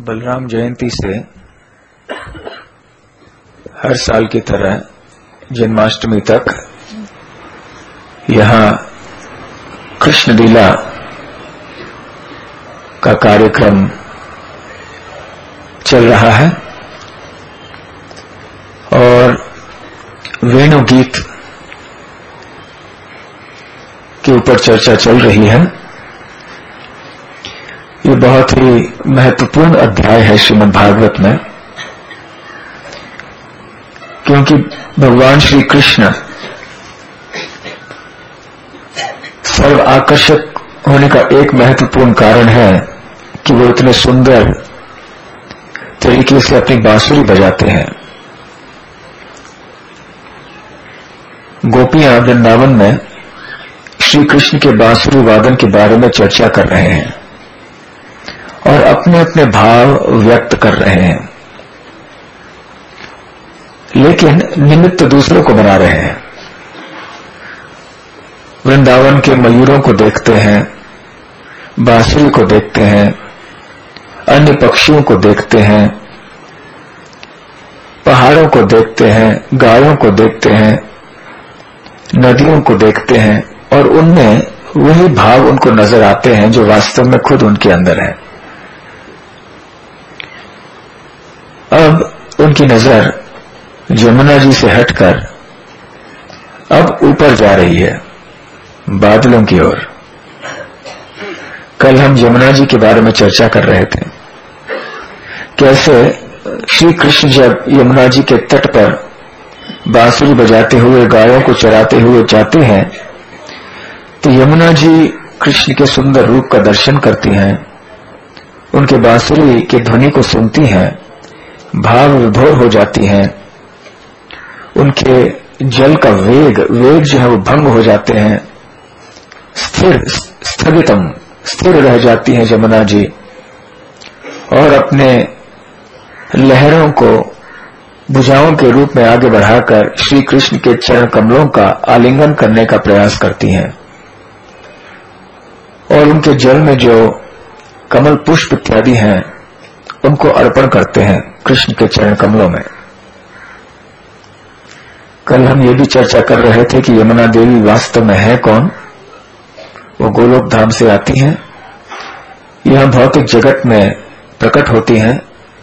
बलराम जयंती से हर साल की तरह जन्माष्टमी तक यहाँ कृष्ण लीला का कार्यक्रम चल रहा है और वेणु गीत के ऊपर चर्चा चल रही है। ये बहुत ही महत्वपूर्ण अध्याय है श्रीमद् भागवत में, क्योंकि भगवान श्री कृष्ण सर्व आकर्षक होने का एक महत्वपूर्ण कारण है कि वो इतने सुंदर तरीके से अपनी बांसुरी बजाते हैं। गोपियां वृंदावन में श्री कृष्ण के बांसुरी वादन के बारे में चर्चा कर रहे हैं और अपने अपने भाव व्यक्त कर रहे हैं, लेकिन निमित्त दूसरों को बना रहे हैं। वृंदावन के मयूरों को देखते हैं, बांसुरी को देखते हैं, अन्य पक्षियों को देखते हैं, पहाड़ों को देखते हैं, गायों को देखते हैं, नदियों को देखते हैं और उनमें वही भाव उनको नजर आते हैं जो वास्तव में खुद उनके अंदर है। अब उनकी नजर यमुना जी से हटकर अब ऊपर जा रही है, बादलों की ओर। कल हम यमुना जी के बारे में चर्चा कर रहे थे, कैसे श्री कृष्ण जब यमुना जी के तट पर बांसुरी बजाते हुए गायों को चराते हुए जाते हैं तो यमुना जी कृष्ण के सुंदर रूप का दर्शन करती हैं, उनके बांसुरी की ध्वनि को सुनती हैं, भाव विभोर हो जाती हैं, उनके जल का वेग जो है वो भंग हो जाते हैं, स्थिर रह जाती हैं यमुना जी और अपने लहरों को भुजाओं के रूप में आगे बढ़ाकर श्री कृष्ण के चरण कमलों का आलिंगन करने का प्रयास करती हैं और उनके जल में जो कमल पुष्प इत्यादि हैं उनको अर्पण करते हैं कृष्ण के चरण कमलों में। कल हम ये भी चर्चा कर रहे थे कि यमुना देवी वास्तव में है कौन। वो गोलोक धाम से आती हैं, यह भौतिक जगत में प्रकट होती हैं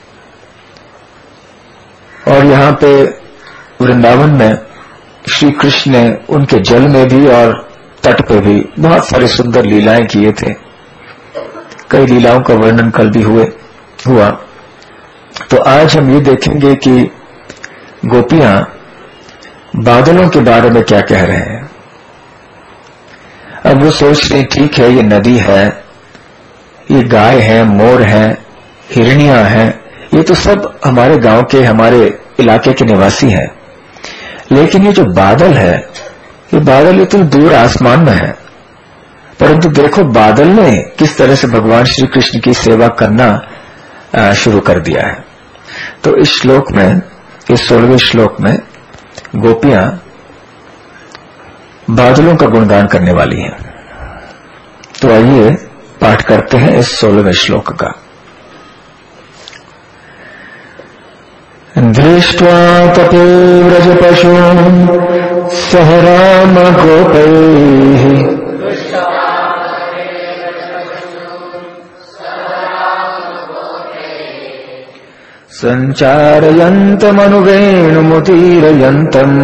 और यहाँ पे वृंदावन में श्री कृष्ण ने उनके जल में भी और तट पे भी बहुत सारे सुंदर लीलाएं किए थे। कई लीलाओं का वर्णन कल भी हुआ। तो आज हम ये देखेंगे कि गोपियां बादलों के बारे में क्या कह रहे हैं। अब वो सोच रहे ठीक है, ये नदी है, ये गाय है, मोर है, हिरनियां हैं, ये तो सब हमारे गांव के, हमारे इलाके के निवासी हैं, लेकिन ये जो बादल है, ये बादल इतने दूर आसमान में है, परंतु देखो बादल ने किस तरह से भगवान श्री कृष्ण की सेवा करना शुरू कर दिया है। तो इस श्लोक में, इस 16वें श्लोक में गोपियां बादलों का गुणगान करने वाली हैं। तो आइए पाठ करते हैं इस 16वें श्लोक का। दृष्ट्वा तपे व्रजपशून् सह राम गोपैः सञ्चारयन्तमनुवेणुमुदीरयन्तम्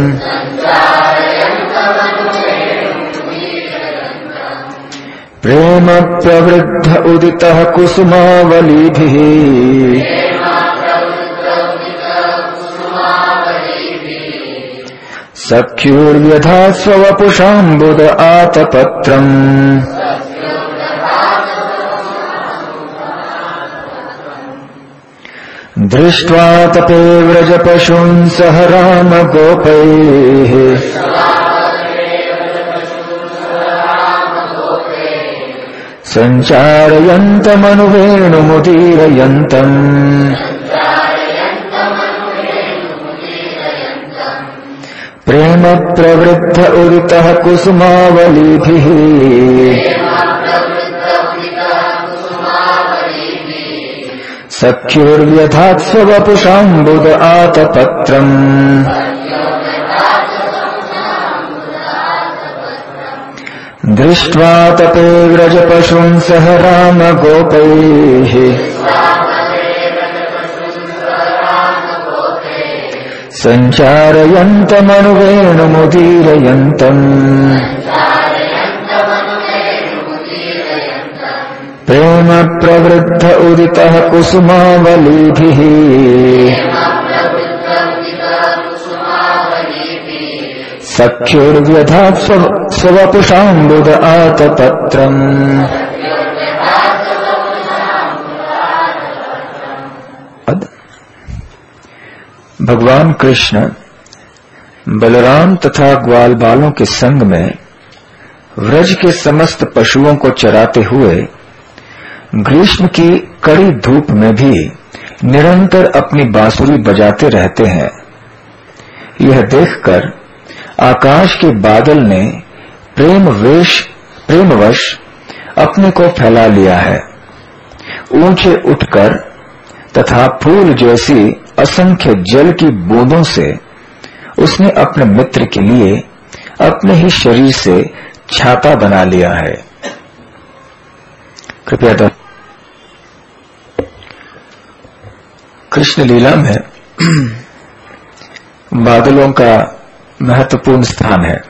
प्रेम प्रवृद्ध उदितः कुसुमावलीभिः सख्युर्व्यधा स्ववपुषाम्बुद आतपत्रम् दृष्ट्वा तपे व्रजपशून् सह राम गोपैः सञ्चारयन्तमनुवेणुमुदीरयन्तम् प्रेम प्रवृद्ध उदितः कुसुमावलीभिः सख्योर्व्यधात् स्ववपुषाम्बुद आतपत्रम् दृष्ट्वा तपे व्रजपशून् सह रामगोपैः सञ्चारयन्तमनुवेणुमुदीरयन्तम् प्रेम प्रवृद्ध उदितः कुसुमावलीभिः सख्योर्व्यधात् स्ववपुषाम्बुद आतपत्रम्। भगवान कृष्ण बलराम तथा ग्वाल बालों के संग में व्रज के समस्त पशुओं को चराते हुए ग्रीष्म की कड़ी धूप में भी निरंतर अपनी बांसुरी बजाते रहते हैं। यह देखकर आकाश के बादल ने प्रेमवश अपने को फैला लिया है। ऊंचे उठकर तथा फूल जैसी असंख्य जल की बूंदों से उसने अपने मित्र के लिए अपने ही शरीर से छाता बना लिया है। कृपया कृष्ण लीला में बादलों का महत्वपूर्ण स्थान है।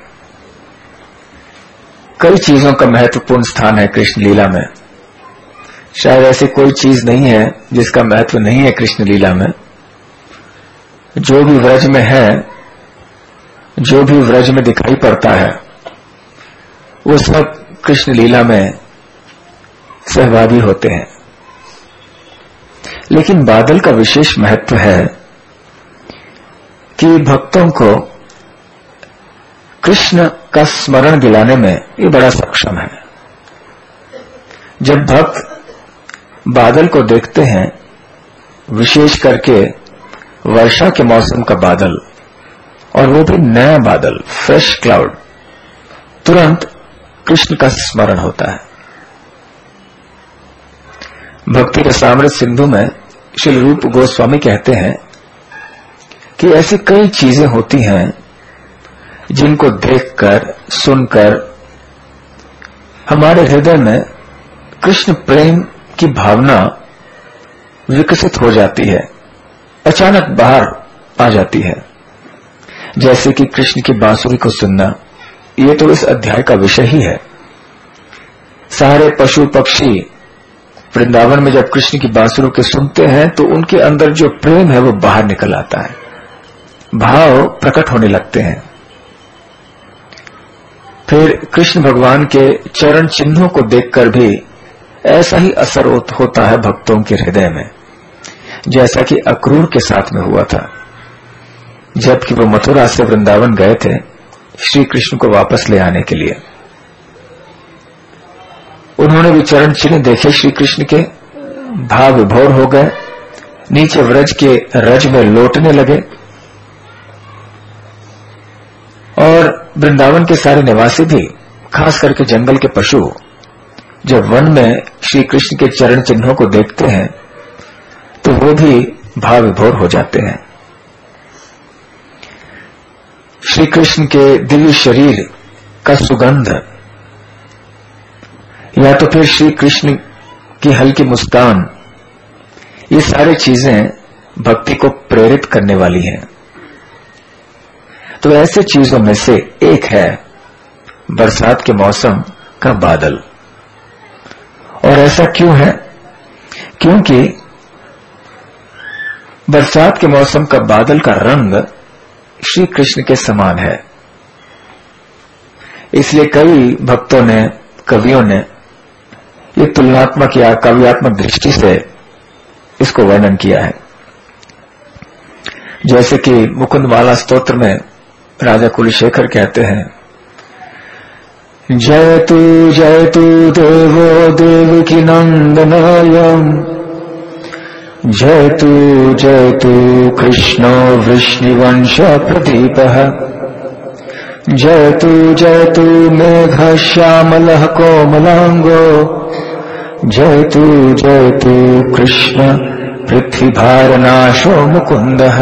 कई चीजों का महत्वपूर्ण स्थान है कृष्ण लीला में। शायद ऐसी कोई चीज नहीं है जिसका महत्व नहीं है कृष्ण लीला में। जो भी व्रज में है, जो भी व्रज में दिखाई पड़ता है, वो सब कृष्ण लीला में सहभागी होते हैं। लेकिन बादल का विशेष महत्व है कि भक्तों को कृष्ण का स्मरण दिलाने में ये बड़ा सक्षम है। जब भक्त बादल को देखते हैं, विशेष करके वर्षा के मौसम का बादल, और वो भी नया बादल, फ्रेश क्लाउड, तुरंत कृष्ण का स्मरण होता है। भक्ति रसामृत सिंधु में श्री रूप गोस्वामी कहते हैं कि ऐसी कई चीजें होती हैं जिनको देखकर, सुनकर हमारे हृदय में कृष्ण प्रेम की भावना विकसित हो जाती है, अचानक बाहर आ जाती है। जैसे कि कृष्ण की बांसुरी को सुनना, ये तो इस अध्याय का विषय ही है। सारे पशु पक्षी वृंदावन में जब कृष्ण की बांसुरी को सुनते हैं तो उनके अंदर जो प्रेम है वो बाहर निकल आता है, भाव प्रकट होने लगते हैं। फिर कृष्ण भगवान के चरण चिन्हों को देखकर भी ऐसा ही असर होता है भक्तों के हृदय में, जैसा कि अक्रूर के साथ में हुआ था। जबकि वो मथुरा से वृंदावन गए थे श्री कृष्ण को वापस ले आने के लिए, उन्होंने भी चरण चिन्ह देखे श्री कृष्ण के, भाव विभोर हो गए, नीचे व्रज के रज में लौटने लगे। और वृंदावन के सारे निवासी भी, खास करके जंगल के पशु, जब वन में श्री कृष्ण के चरण चिन्हों को देखते हैं तो वो भी भाव विभोर हो जाते हैं। श्री कृष्ण के दिव्य शरीर का सुगंध, या तो फिर श्री कृष्ण की हल्की मुस्कान, ये सारी चीजें भक्ति को प्रेरित करने वाली हैं। तो ऐसे चीजों में से एक है बरसात के मौसम का बादल। और ऐसा क्यों है? क्योंकि बरसात के मौसम का बादल का रंग श्री कृष्ण के समान है। इसलिए कई भक्तों ने, कवियों ने ये तुलनात्मक या काव्यात्मक दृष्टि से इसको वर्णन किया है। जैसे कि मुकुंदमाला स्तोत्र में राजा कुलशेखर कहते हैं, जयतु जयतु देवो देवकी नंदनायम, जयतु जयतु कृष्णो वृष्णिवंश प्रदीपः, जयतु जयतु मेघ श्यामलः कोमलांगो, जयतु जयतु कृष्ण पृथ्वी भार नाशो मुकुंदः।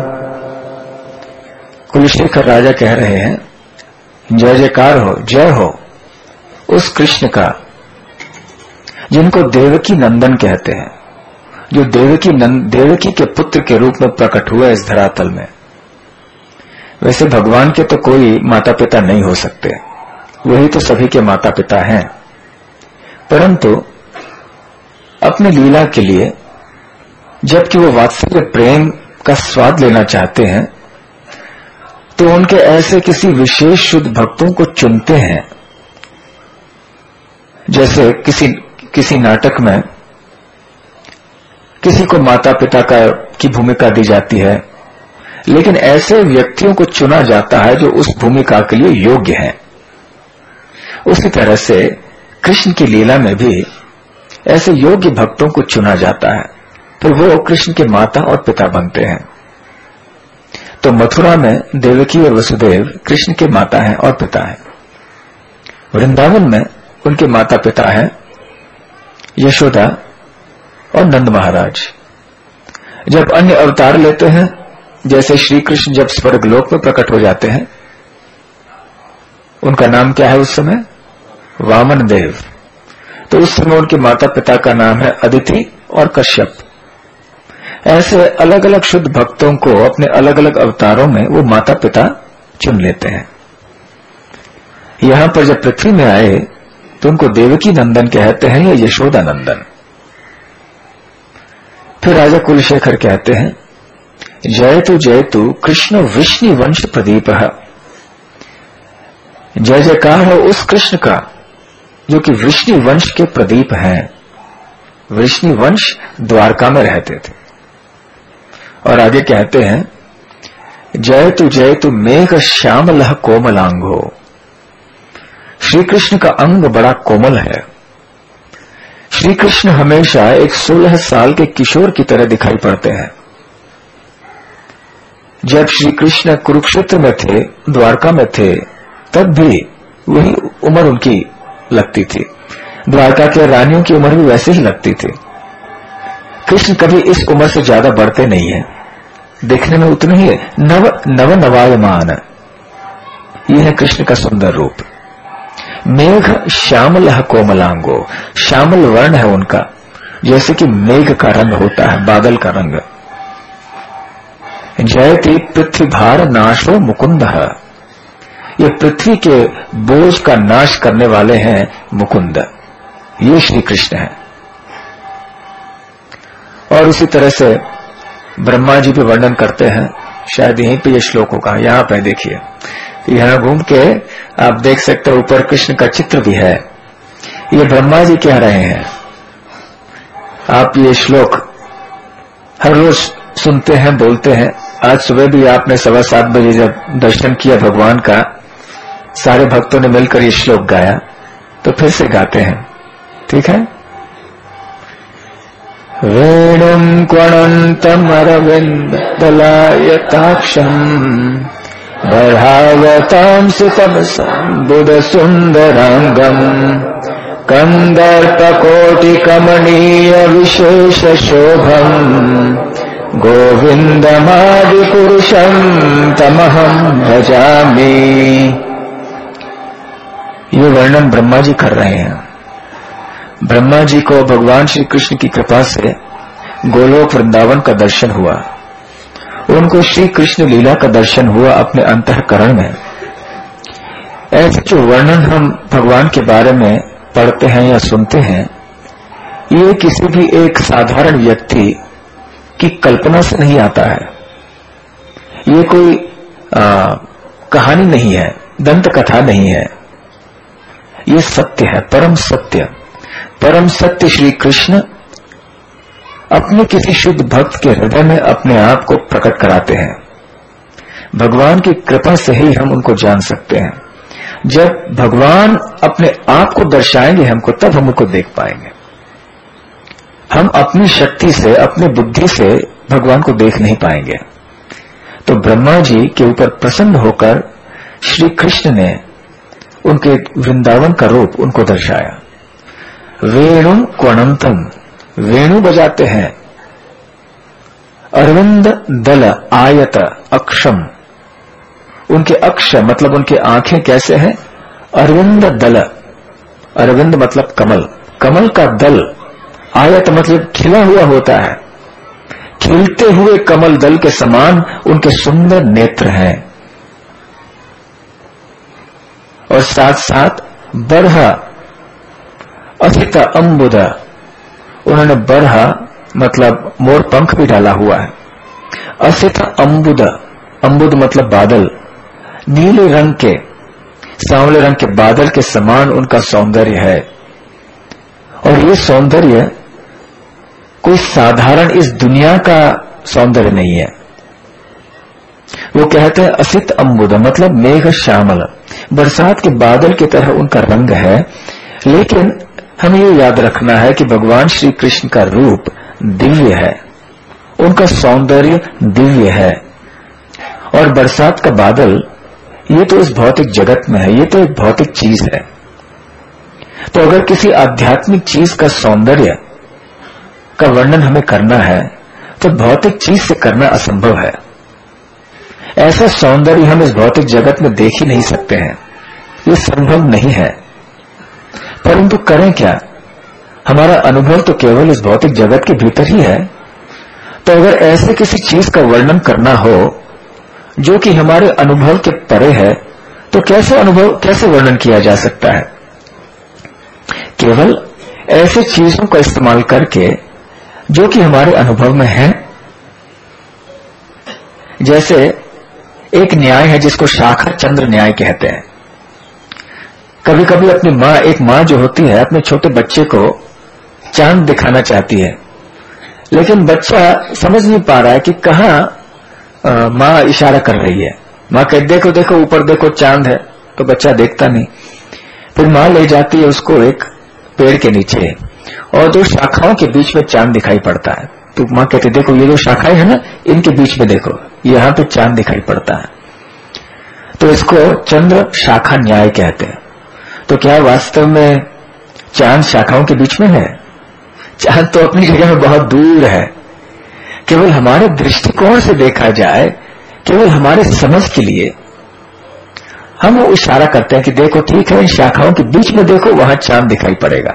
कुलशेखर राजा कह रहे हैं, जय जयकार हो, जय हो उस कृष्ण का जिनको देवकी नंदन कहते हैं, जो देवकी के पुत्र के रूप में प्रकट हुआ इस धरातल में। वैसे भगवान के तो कोई माता पिता नहीं हो सकते, वही तो सभी के माता पिता हैं, परंतु अपनी लीला के लिए जबकि वो वात्सल्य प्रेम का स्वाद लेना चाहते हैं तो उनके ऐसे किसी विशेष शुद्ध भक्तों को चुनते हैं। जैसे किसी नाटक में किसी को माता पिता की भूमिका दी जाती है, लेकिन ऐसे व्यक्तियों को चुना जाता है जो उस भूमिका के लिए योग्य हैं। उसी तरह से कृष्ण की लीला में भी ऐसे योग्य भक्तों को चुना जाता है, फिर वो कृष्ण के माता और पिता बनते हैं। तो मथुरा में देवकी और वसुदेव कृष्ण के माता हैं और पिता हैं। वृंदावन में उनके माता पिता हैं यशोदा और नंद महाराज। जब अन्य अवतार लेते हैं, जैसे श्री कृष्ण जब स्वर्गलोक में प्रकट हो जाते हैं, उनका नाम क्या है उस समय? वामन देव। तो उस समय उनके माता पिता का नाम है अदिति और कश्यप। ऐसे अलग अलग शुद्ध भक्तों को अपने अलग अलग अवतारों में वो माता पिता चुन लेते हैं। यहां पर जब पृथ्वी में आए तो उनको देवकी नंदन कहते हैं या यशोदा नंदन। फिर राजा कुलशेखर कहते हैं, जयतु कृष्ण विष्णु वंश प्रदीप। जय जयकार हो उस कृष्ण का जो कि विष्णु वंश के प्रदीप हैं। विष्णु वंश द्वारका में रहते थे। और आगे कहते हैं, जयतु मेघ श्यामलः कोमलांगो। श्री कृष्ण का अंग बड़ा कोमल है। श्री कृष्ण हमेशा एक 16 साल के किशोर की तरह दिखाई पड़ते हैं। जब श्री कृष्ण कुरुक्षेत्र में थे, द्वारका में थे, तब भी वही उम्र उनकी लगती थी। द्वारका के रानियों की उम्र भी वैसे ही लगती थी। कृष्ण कभी इस उम्र से ज्यादा बढ़ते नहीं है, देखने में उतने ही नवायमान। यह है कृष्ण का सुंदर रूप। मेघ श्यामलः कोमलांगो, श्यामल वर्ण है उनका, जैसे कि मेघ का रंग होता है, बादल का रंग। जयति पृथ्वी भार नाशो मुकुंदः। ये पृथ्वी के बोझ का नाश करने वाले हैं मुकुंद, ये श्री कृष्ण है। और उसी तरह से ब्रह्मा जी पे वर्णन करते हैं, शायद यहीं पे ये श्लोक होगा, यहां पे देखिए, यहां घूम के आप देख सकते हो, ऊपर कृष्ण का चित्र भी है। ये ब्रह्मा जी कह रहे हैं। आप ये श्लोक हर रोज सुनते हैं, बोलते हैं। आज सुबह भी आपने 7:15 बजे जब दर्शन किया भगवान का, सारे भक्तों ने मिलकर ये श्लोक गाया, तो फिर से गाते हैं, ठीक है। वेणुं क्वणन्तमरविन्ददलायताक्षम् बर्हावतां सुतमसम्बुधसुन्दराङ्गम् कन्दर्पकोटिकमनीयविशेषशोभम् गोविन्दमादिपुरुषम् तमहं भजामि। ये वर्णन ब्रह्मा जी कर रहे हैं। ब्रह्मा जी को भगवान श्री कृष्ण की कृपा से गोलोक वृंदावन का दर्शन हुआ। उनको श्री कृष्ण लीला का दर्शन हुआ अपने अंतःकरण में। ऐसे जो वर्णन हम भगवान के बारे में पढ़ते हैं या सुनते हैं, ये किसी भी एक साधारण व्यक्ति की कल्पना से नहीं आता है। ये कोई कहानी नहीं है, दंत कथा नहीं है। ये सत्य है, परम सत्य। परम सत्य श्री कृष्ण अपने किसी शुद्ध भक्त के हृदय में अपने आप को प्रकट कराते हैं। भगवान की कृपा से ही हम उनको जान सकते हैं। जब भगवान अपने आप को दर्शाएंगे हमको, तब हम उनको देख पाएंगे। हम अपनी शक्ति से, अपनी बुद्धि से भगवान को देख नहीं पाएंगे। तो ब्रह्मा जी के ऊपर प्रसन्न होकर श्री कृष्ण ने उनके वृंदावन का रूप उनको दर्शाया। वेणु क्वणंतम, वेणु बजाते हैं। अरविंद दल आयत अक्षम, उनके अक्ष मतलब उनकी आंखें कैसे हैं? अरविंद दल, अरविंद मतलब कमल, कमल का दल, आयत मतलब खिला हुआ होता है, खिलते हुए कमल दल के समान उनके सुंदर नेत्र हैं। और साथ साथ बरहा असित अम्बुद, उन्होंने बरहा मतलब मोर पंख भी डाला हुआ है। असित अम्बुद, अम्बुद मतलब बादल, नीले रंग के सांवले रंग के बादल के समान उनका सौंदर्य है। और ये सौंदर्य कोई साधारण इस दुनिया का सौंदर्य नहीं है। वो कहते हैं असित अम्बुद मतलब मेघ श्यामल, बरसात के बादल की तरह उनका रंग है। लेकिन हमें ये याद रखना है कि भगवान श्री कृष्ण का रूप दिव्य है, उनका सौंदर्य दिव्य है। और बरसात का बादल ये तो इस भौतिक जगत में है, ये तो एक भौतिक चीज है। तो अगर किसी आध्यात्मिक चीज का सौंदर्य का वर्णन हमें करना है तो भौतिक चीज से करना असंभव है। ऐसा सौंदर्य हम इस भौतिक जगत में देख ही नहीं सकते हैं, ये संभव नहीं है। परंतु करें क्या, हमारा अनुभव तो केवल इस भौतिक जगत के भीतर ही है। तो अगर ऐसे किसी चीज का वर्णन करना हो जो कि हमारे अनुभव के परे है, तो कैसे वर्णन किया जा सकता है? केवल ऐसे चीजों का इस्तेमाल करके जो कि हमारे अनुभव में है। जैसे एक न्याय है जिसको शाखा चंद्र न्याय कहते हैं। कभी कभी अपनी माँ, एक माँ जो होती है अपने छोटे बच्चे को चांद दिखाना चाहती है, लेकिन बच्चा समझ नहीं पा रहा है कि कहाँ माँ इशारा कर रही है। माँ कहती देखो देखो ऊपर देखो चांद है, तो बच्चा देखता नहीं। फिर माँ ले जाती है उसको एक पेड़ के नीचे और दो शाखाओं के बीच में चांद दिखाई पड़ता है। तो माँ कहती देखो ये जो शाखाएं है ना, इनके बीच में देखो यहाँ पे चांद दिखाई पड़ता है। तो इसको चंद्र शाखा न्याय कहते हैं। तो क्या वास्तव में चांद शाखाओं के बीच में है? चांद तो अपनी जगह में बहुत दूर है। केवल हमारे दृष्टिकोण से देखा जाए, केवल हमारे समझ के लिए हम वो इशारा करते हैं कि देखो ठीक है, इन शाखाओं के बीच में देखो वहां चांद दिखाई पड़ेगा।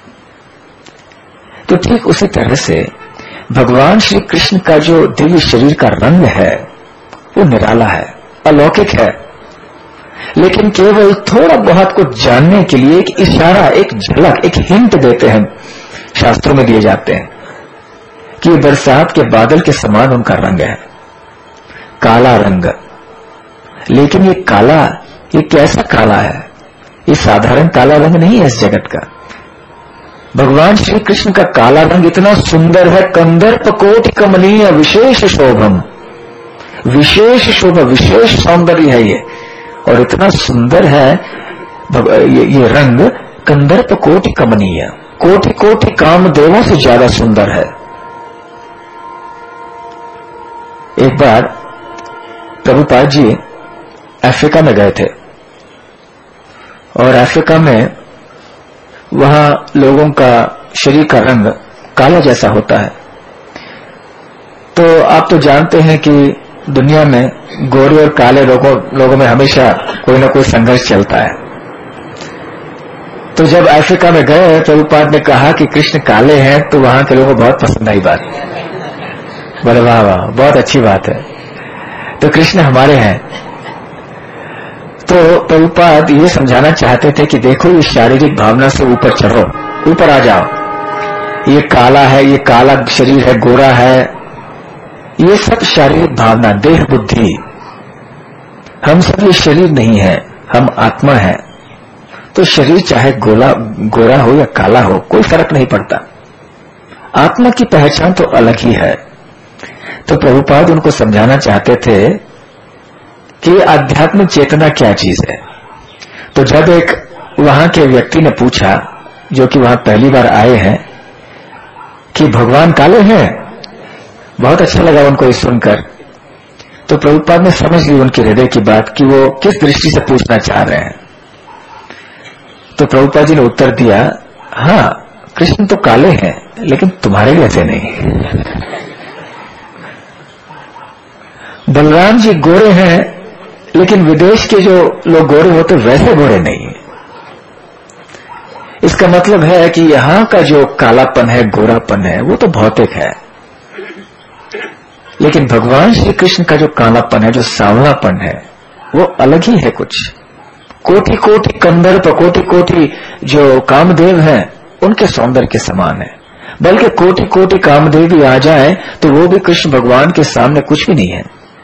तो ठीक उसी तरह से भगवान श्री कृष्ण का जो दिव्य शरीर का रंग है वो निराला है, अलौकिक है। लेकिन केवल थोड़ा बहुत को जानने के लिए एक इशारा, एक झलक, एक हिंट देते हैं, शास्त्रों में दिए जाते हैं कि बरसात के बादल के समान उनका रंग है, काला रंग। लेकिन ये काला, ये कैसा काला है? ये साधारण काला रंग नहीं है इस जगत का। भगवान श्री कृष्ण का काला रंग इतना सुंदर है, कंदर्प कोटि कमनीय विशेष शोभम, विशेष शोभा, विशेष सौंदर्य है ये। और इतना सुंदर है ये रंग, कंदर्प कोटि कमनीय, कोटि कोटि कामदेवों से ज्यादा सुंदर है। एक बार प्रभुपाद जी अफ्रीका में गए थे और अफ्रीका में वहां लोगों का शरीर का रंग काला जैसा होता है। तो आप तो जानते हैं कि दुनिया में गोरे और काले लोगों में हमेशा कोई ना कोई संघर्ष चलता है। तो जब अफ्रीका में गए प्रभुपाद ने कहा कि कृष्ण काले हैं, तो वहां के लोगों को बहुत पसंद आई बात। बोले वाह वाह, बहुत अच्छी बात है, तो कृष्ण हमारे हैं। तो प्रभुपाद ये समझाना चाहते थे कि देखो ये शारीरिक भावना से ऊपर चढ़ो, ऊपर आ जाओ। ये काला है, ये काला शरीर है, गोरा है, ये सब शारीरिक भावना, देह बुद्धि। हम सब ये शरीर नहीं है, हम आत्मा है। तो शरीर चाहे गोरा हो या काला हो, कोई फर्क नहीं पड़ता। आत्मा की पहचान तो अलग ही है। तो प्रभुपाद उनको समझाना चाहते थे कि आध्यात्मिक चेतना क्या चीज है। तो जब एक वहां के व्यक्ति ने पूछा, जो कि वहां पहली बार आए हैं, कि भगवान काले हैं, बहुत अच्छा लगा उनको ये सुनकर। तो प्रभुपाद ने समझ ली उनके हृदय की बात कि वो किस दृष्टि से पूछना चाह रहे हैं। तो प्रभुपाद जी ने उत्तर दिया, हाँ कृष्ण तो काले हैं, लेकिन तुम्हारे जैसे नहीं। बलराम जी गोरे हैं, लेकिन विदेश के जो लोग गोरे होते वैसे गोरे नहीं है। इसका मतलब है कि यहां का जो कालापन है, गोरापन है, वो तो भौतिक है, लेकिन भगवान श्री कृष्ण का जो कालापन है, जो सांवलापन है, वो अलग ही है। कुछ कोटि कोटि कंदर्प, कोटि कोटि जो कामदेव हैं, उनके सौंदर्य के समान है। बल्कि कोटि कोटि कामदेव भी आ जाए तो वो भी कृष्ण भगवान के सामने कुछ भी नहीं है।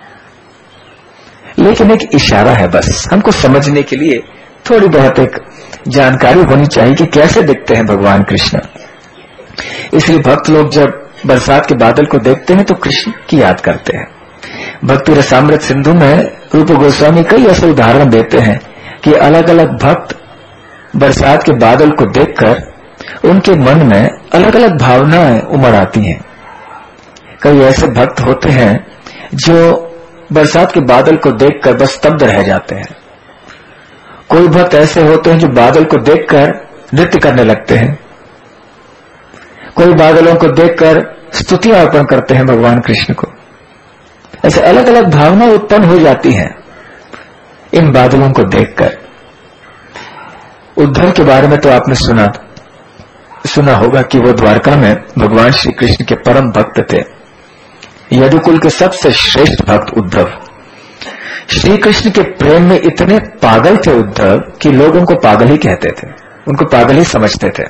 लेकिन एक इशारा है, बस हमको समझने के लिए थोड़ी बहुत एक जानकारी होनी चाहिए कि कैसे दिखते हैं भगवान कृष्ण। इसलिए भक्त लोग जब बरसात के बादल को देखते हैं तो कृष्ण की याद करते हैं। भक्ति रसामृत सिंधु में रूप गोस्वामी कई ऐसे उदाहरण देते हैं कि अलग अलग भक्त बरसात के बादल को देखकर उनके मन में अलग अलग भावनाएं उमड़ आती हैं। कई ऐसे भक्त होते हैं जो बरसात के बादल को देखकर बस स्तब्ध रह जाते हैं। कोई भक्त ऐसे होते हैं जो बादल को देखकर नृत्य करने लगते हैं। कोई बादलों को देखकर स्तुतियां अर्पण करते हैं भगवान कृष्ण को। ऐसे अलग अलग भावनाएं उत्पन्न हो जाती हैं इन बादलों को देखकर। उद्धव के बारे में तो आपने सुना होगा कि वो द्वारका में भगवान श्री कृष्ण के परम भक्त थे। यदुकुल के सबसे श्रेष्ठ भक्त उद्धव। श्री कृष्ण के प्रेम में इतने पागल थे उद्धव कि लोग उनको पागल ही कहते थे, उनको पागल ही समझते थे।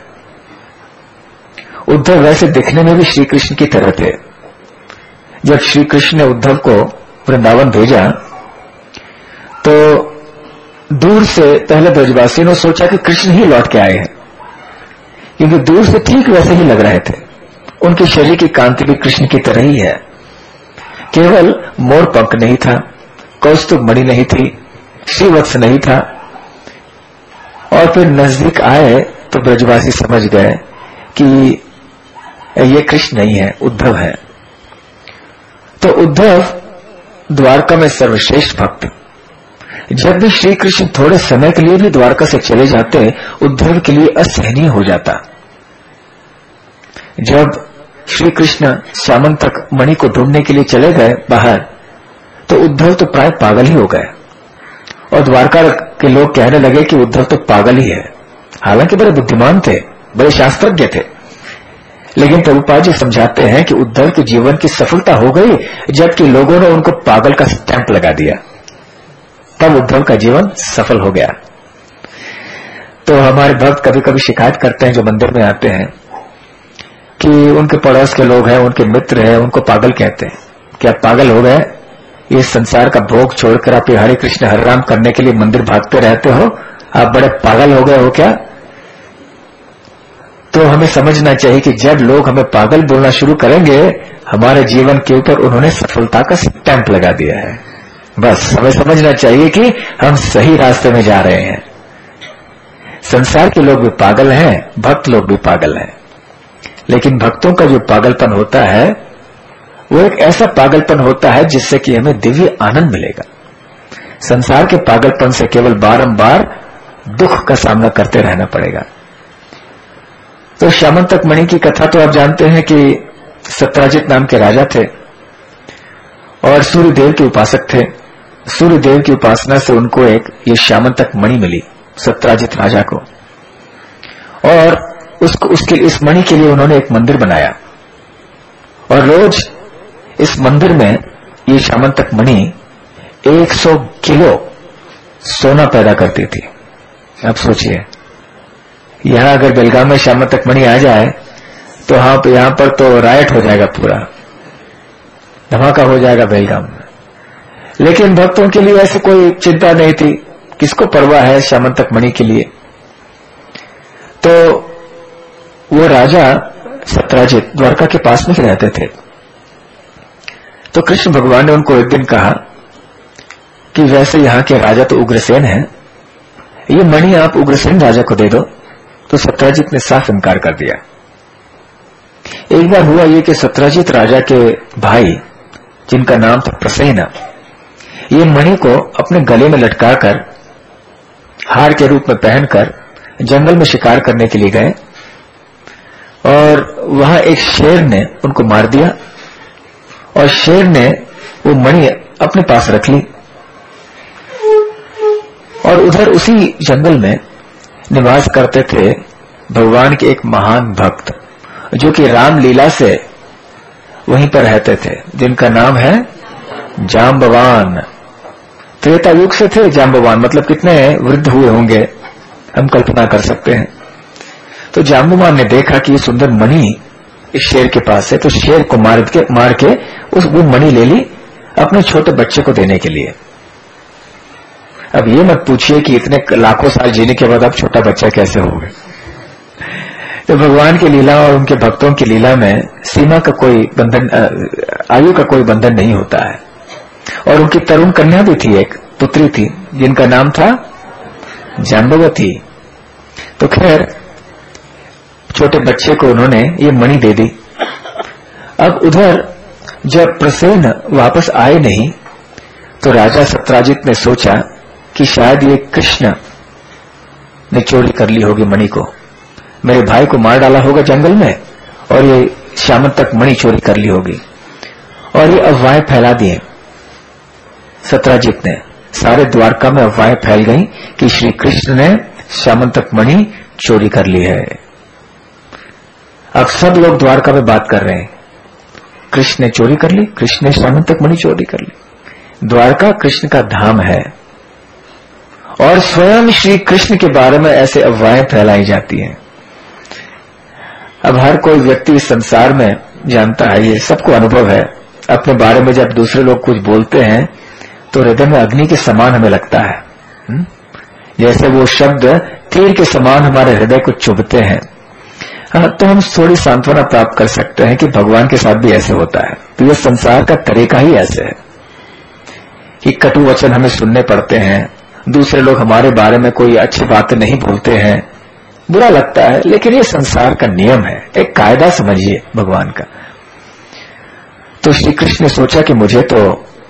उद्धव वैसे दिखने में भी श्री कृष्ण की तरह थे। जब श्री कृष्ण ने उद्धव को वृंदावन भेजा तो दूर से पहले ब्रजवासियों ने सोचा कि कृष्ण ही लौट के आए हैं, क्योंकि दूर से ठीक वैसे ही लग रहे थे। उनके शरीर की कांति भी कृष्ण की तरह ही है, केवल मोर पंख नहीं था, कौस्तुभ मणि नहीं थी, श्रीवत्स नहीं था। और फिर नजदीक आए तो ब्रजवासी समझ गए कि ये कृष्ण नहीं है, उद्धव है। तो उद्धव द्वारका में सर्वश्रेष्ठ भक्त। जब भी श्री कृष्ण थोड़े समय के लिए भी द्वारका से चले जाते, उद्धव के लिए असहनीय हो जाता। जब श्री कृष्ण श्यामंतक मणि को ढूंढने के लिए चले गए बाहर, तो उद्धव तो प्राय पागल ही हो गए और द्वारका के लोग कहने लगे कि उद्धव तो पागल ही है। हालांकि बड़े बुद्धिमान थे, बड़े शास्त्रज्ञ थे, लेकिन प्रभुपाद जी समझाते हैं कि उद्धव के जीवन की सफलता हो गई जबकि लोगों ने उनको पागल का स्टैंप लगा दिया, तब उद्धव का जीवन सफल हो गया। तो हमारे भक्त कभी कभी शिकायत करते हैं जो मंदिर में आते हैं कि उनके पड़ोस के लोग हैं, उनके मित्र हैं, उनको पागल कहते हैं। क्या आप पागल हो गए? ये संसार का भोग छोड़कर आप हरे कृष्ण हरे राम करने के लिए मंदिर भागते रहते हो? आप बड़े पागल हो गए हो क्या? तो हमें समझना चाहिए कि जब लोग हमें पागल बोलना शुरू करेंगे, हमारे जीवन के ऊपर उन्होंने सफलता का स्टैंप लगा दिया है। बस हमें समझना चाहिए कि हम सही रास्ते में जा रहे हैं। संसार के लोग भी पागल हैं, भक्त लोग भी पागल हैं, लेकिन भक्तों का जो पागलपन होता है वो एक ऐसा पागलपन होता है जिससे कि हमें दिव्य आनंद मिलेगा। संसार के पागलपन से केवल बारंबार दुख का सामना करते रहना पड़ेगा। तो श्यामंतक मणि की कथा तो आप जानते हैं कि सत्राजित नाम के राजा थे और सूर्यदेव के उपासक थे। सूर्यदेव की उपासना से उनको एक ये श्यामंतक मणि मिली सत्राजित राजा को, और इस मणि के लिए उन्होंने एक मंदिर बनाया और रोज इस मंदिर में ये श्यामंतक मणि 100 किलो सोना पैदा करती थी। अब सोचिए, यहां अगर बेलगाम में श्यामंतक मणि आ जाए तो यहां पर तो राइट हो जाएगा, पूरा धमाका हो जाएगा बेलगाम में। लेकिन भक्तों के लिए ऐसी कोई चिंता नहीं थी, किसको परवाह है श्यामंतक मणि के लिए। तो वो राजा सत्राजित द्वारका के पास में ही रहते थे। तो कृष्ण भगवान ने उनको एक दिन कहा कि वैसे यहाँ के राजा तो उग्रसेन हैं, ये मणि आप उग्रसेन राजा को दे दो। तो सत्राजित ने साफ इनकार कर दिया। एक बार हुआ ये कि सत्राजित राजा के भाई, जिनका नाम था प्रसेन, ये मणि को अपने गले में लटकाकर हार के रूप में पहनकर जंगल में शिकार करने के लिए गए और वहां एक शेर ने उनको मार दिया और शेर ने वो मणि अपने पास रख ली। और उधर उसी जंगल में निवास करते थे भगवान के एक महान भक्त, जो कि रामलीला से वहीं पर रहते थे, जिनका नाम है जाम्बवान। त्रेता युग से थे जाम्बवान, मतलब कितने वृद्ध हुए होंगे हम कल्पना कर सकते हैं। तो जाम्बवान ने देखा कि ये सुंदर मणि इस शेर के पास है, तो शेर को मार के वो मणि ले ली अपने छोटे बच्चे को देने के लिए। अब ये मत पूछिए कि इतने लाखों साल जीने के बाद अब छोटा बच्चा कैसे हो गया। तो भगवान की लीला और उनके भक्तों की लीला में सीमा का कोई बंधन, आयु का कोई बंधन नहीं होता है। और उनकी तरुण कन्या भी थी, एक पुत्री थी जिनका नाम था जाम्बवती। तो खैर छोटे बच्चे को उन्होंने ये मणि दे दी। अब उधर जब प्रसेन वापस आए नहीं, तो राजा सत्राजित ने सोचा कि शायद ये कृष्ण ने चोरी कर ली होगी मणि को, मेरे भाई को मार डाला होगा जंगल में और ये श्यामंतक मणि चोरी कर ली होगी। और ये अफवाहें फैला दिए सत्राजित ने। सारे द्वारका में अफवाहें फैल गई कि श्री कृष्ण ने श्यामंतक मणि चोरी कर ली है। अब सब लोग द्वारका में बात कर रहे हैं, कृष्ण ने चोरी कर ली, कृष्ण ने श्यामंतक मणि चोरी कर ली। द्वारका कृष्ण का धाम है और स्वयं श्री कृष्ण के बारे में ऐसे अफवाहें फैलाई जाती हैं। अब हर कोई व्यक्ति इस संसार में जानता है, ये सबको अनुभव है, अपने बारे में जब दूसरे लोग कुछ बोलते हैं तो हृदय में अग्नि के समान हमें लगता है, जैसे वो शब्द तीर के समान हमारे हृदय को चुभते हैं। हाँ, तो हम थोड़ी सांत्वना प्राप्त कर सकते हैं कि भगवान के साथ भी ऐसे होता है। तो ये संसार का तरीका ही ऐसे है कि कटु वचन हमें सुनने पड़ते हैं, दूसरे लोग हमारे बारे में कोई अच्छी बातें नहीं बोलते हैं, बुरा लगता है, लेकिन ये संसार का नियम है, एक कायदा समझिए भगवान का। तो श्री कृष्ण ने सोचा कि मुझे तो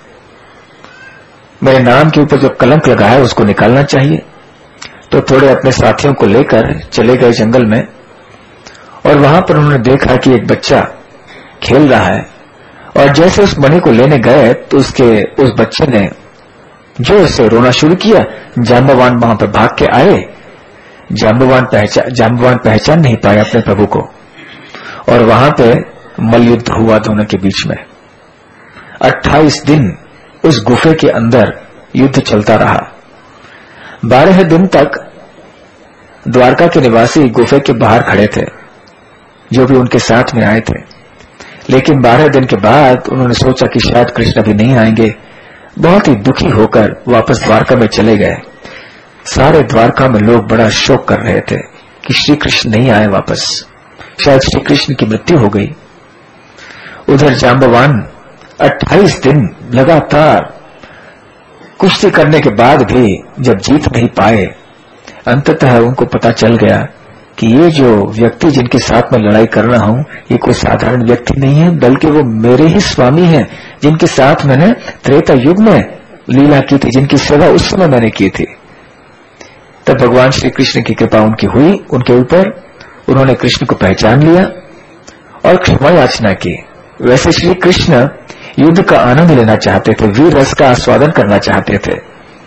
मेरे नाम के ऊपर जो कलंक लगा है उसको निकालना चाहिए। तो थोड़े अपने साथियों को लेकर चले गए जंगल में और वहां पर उन्होंने देखा कि एक बच्चा खेल रहा है और जैसे उस मणि को लेने गए तो उस बच्चे ने जोर से रोना शुरू किया। जाम्बवान वहां पर भाग के आए। जाम्बवान पहचान नहीं पाए अपने प्रभु को और वहां पे मल्लयुद्ध हुआ दोनों के बीच में। 28 दिन उस गुफे के अंदर युद्ध चलता रहा। 12 दिन तक द्वारका के निवासी गुफे के बाहर खड़े थे, जो भी उनके साथ में आए थे। लेकिन 12 दिन के बाद उन्होंने सोचा कि शायद कृष्ण भी नहीं आएंगे। बहुत ही दुखी होकर वापस द्वारका में चले गए। सारे द्वारका में लोग बड़ा शोक कर रहे थे कि श्री कृष्ण नहीं आए वापस, शायद श्री कृष्ण की मृत्यु हो गई। उधर जाम्बवान 28 दिन लगातार कुश्ती करने के बाद भी जब जीत नहीं पाए, अंततः उनको पता चल गया कि ये जो व्यक्ति जिनके साथ मैं लड़ाई कर रहा हूं, ये कोई साधारण व्यक्ति नहीं है, बल्कि वो मेरे ही स्वामी हैं, जिनके साथ मैंने त्रेता युग में लीला की थी, जिनकी सेवा उस समय मैंने की थी। तब भगवान श्री कृष्ण की कृपा उनकी हुई उनके ऊपर। उन्होंने कृष्ण को पहचान लिया और क्षमा याचना की। वैसे श्री कृष्ण युद्ध का आनंद लेना चाहते थे, वीर रस का आस्वादन करना चाहते थे।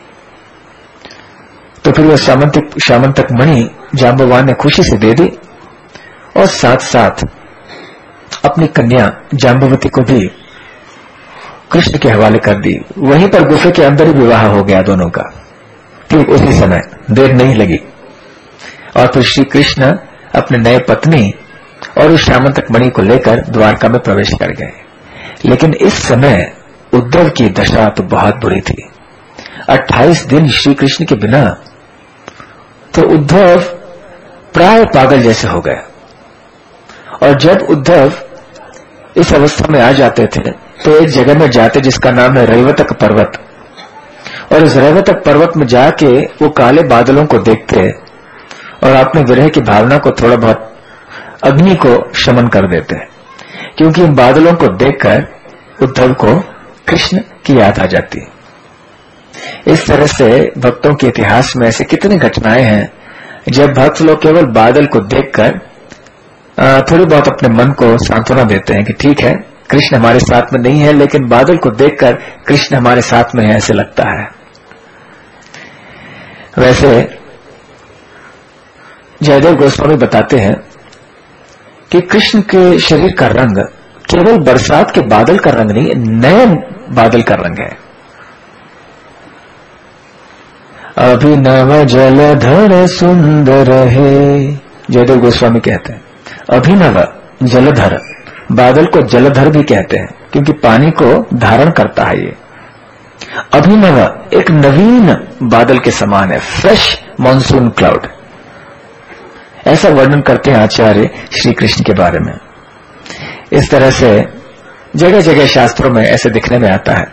तो फिर वह श्यामंतक मणि जाम्बवान ने खुशी से दे दी और साथ साथ अपनी कन्या जाम्बवती को भी कृष्ण के हवाले कर दी। वहीं पर गुफे के अंदर ही विवाह हो गया दोनों का, ठीक उसी समय, देर नहीं लगी। और फिर श्री कृष्ण अपने नए पत्नी और उस श्यामंतक मणि को लेकर द्वारका में प्रवेश कर गए। लेकिन इस समय उद्धव की दशा तो बहुत बुरी थी। 28 दिन श्री कृष्ण के बिना तो उद्धव प्राय पागल जैसे हो गए। और जब उद्धव इस अवस्था में आ जाते थे तो एक जगह में जाते जिसका नाम है रैवतक पर्वत, और इस रैवतक पर्वत में जाके वो काले बादलों को देखते और अपने विरह की भावना को थोड़ा बहुत अग्नि को शमन कर देते, क्योंकि इन बादलों को देखकर उद्धव को कृष्ण की याद आ जाती। इस तरह से भक्तों के इतिहास में ऐसे कितनी घटनाएं हैं जब भक्त लोग केवल बादल को देखकर थोड़ी बहुत अपने मन को सांत्वना देते हैं कि ठीक है, कृष्ण हमारे साथ में नहीं है, लेकिन बादल को देखकर कृष्ण हमारे साथ में है ऐसे लगता है। वैसे जयदेव गोस्वामी बताते हैं कि कृष्ण के शरीर का रंग केवल बरसात के बादल का रंग नहीं, नए बादल का रंग है। अभिनव जलधर सुंदर है, जयदेव गोस्वामी कहते हैं। अभिनव जलधर, बादल को जलधर भी कहते हैं क्योंकि पानी को धारण करता है। ये अभिनव एक नवीन बादल के समान है, फ्रेश मॉनसून क्लाउड, ऐसा वर्णन करते हैं आचार्य श्री कृष्ण के बारे में। इस तरह से जगह जगह शास्त्रों में ऐसे दिखने में आता है।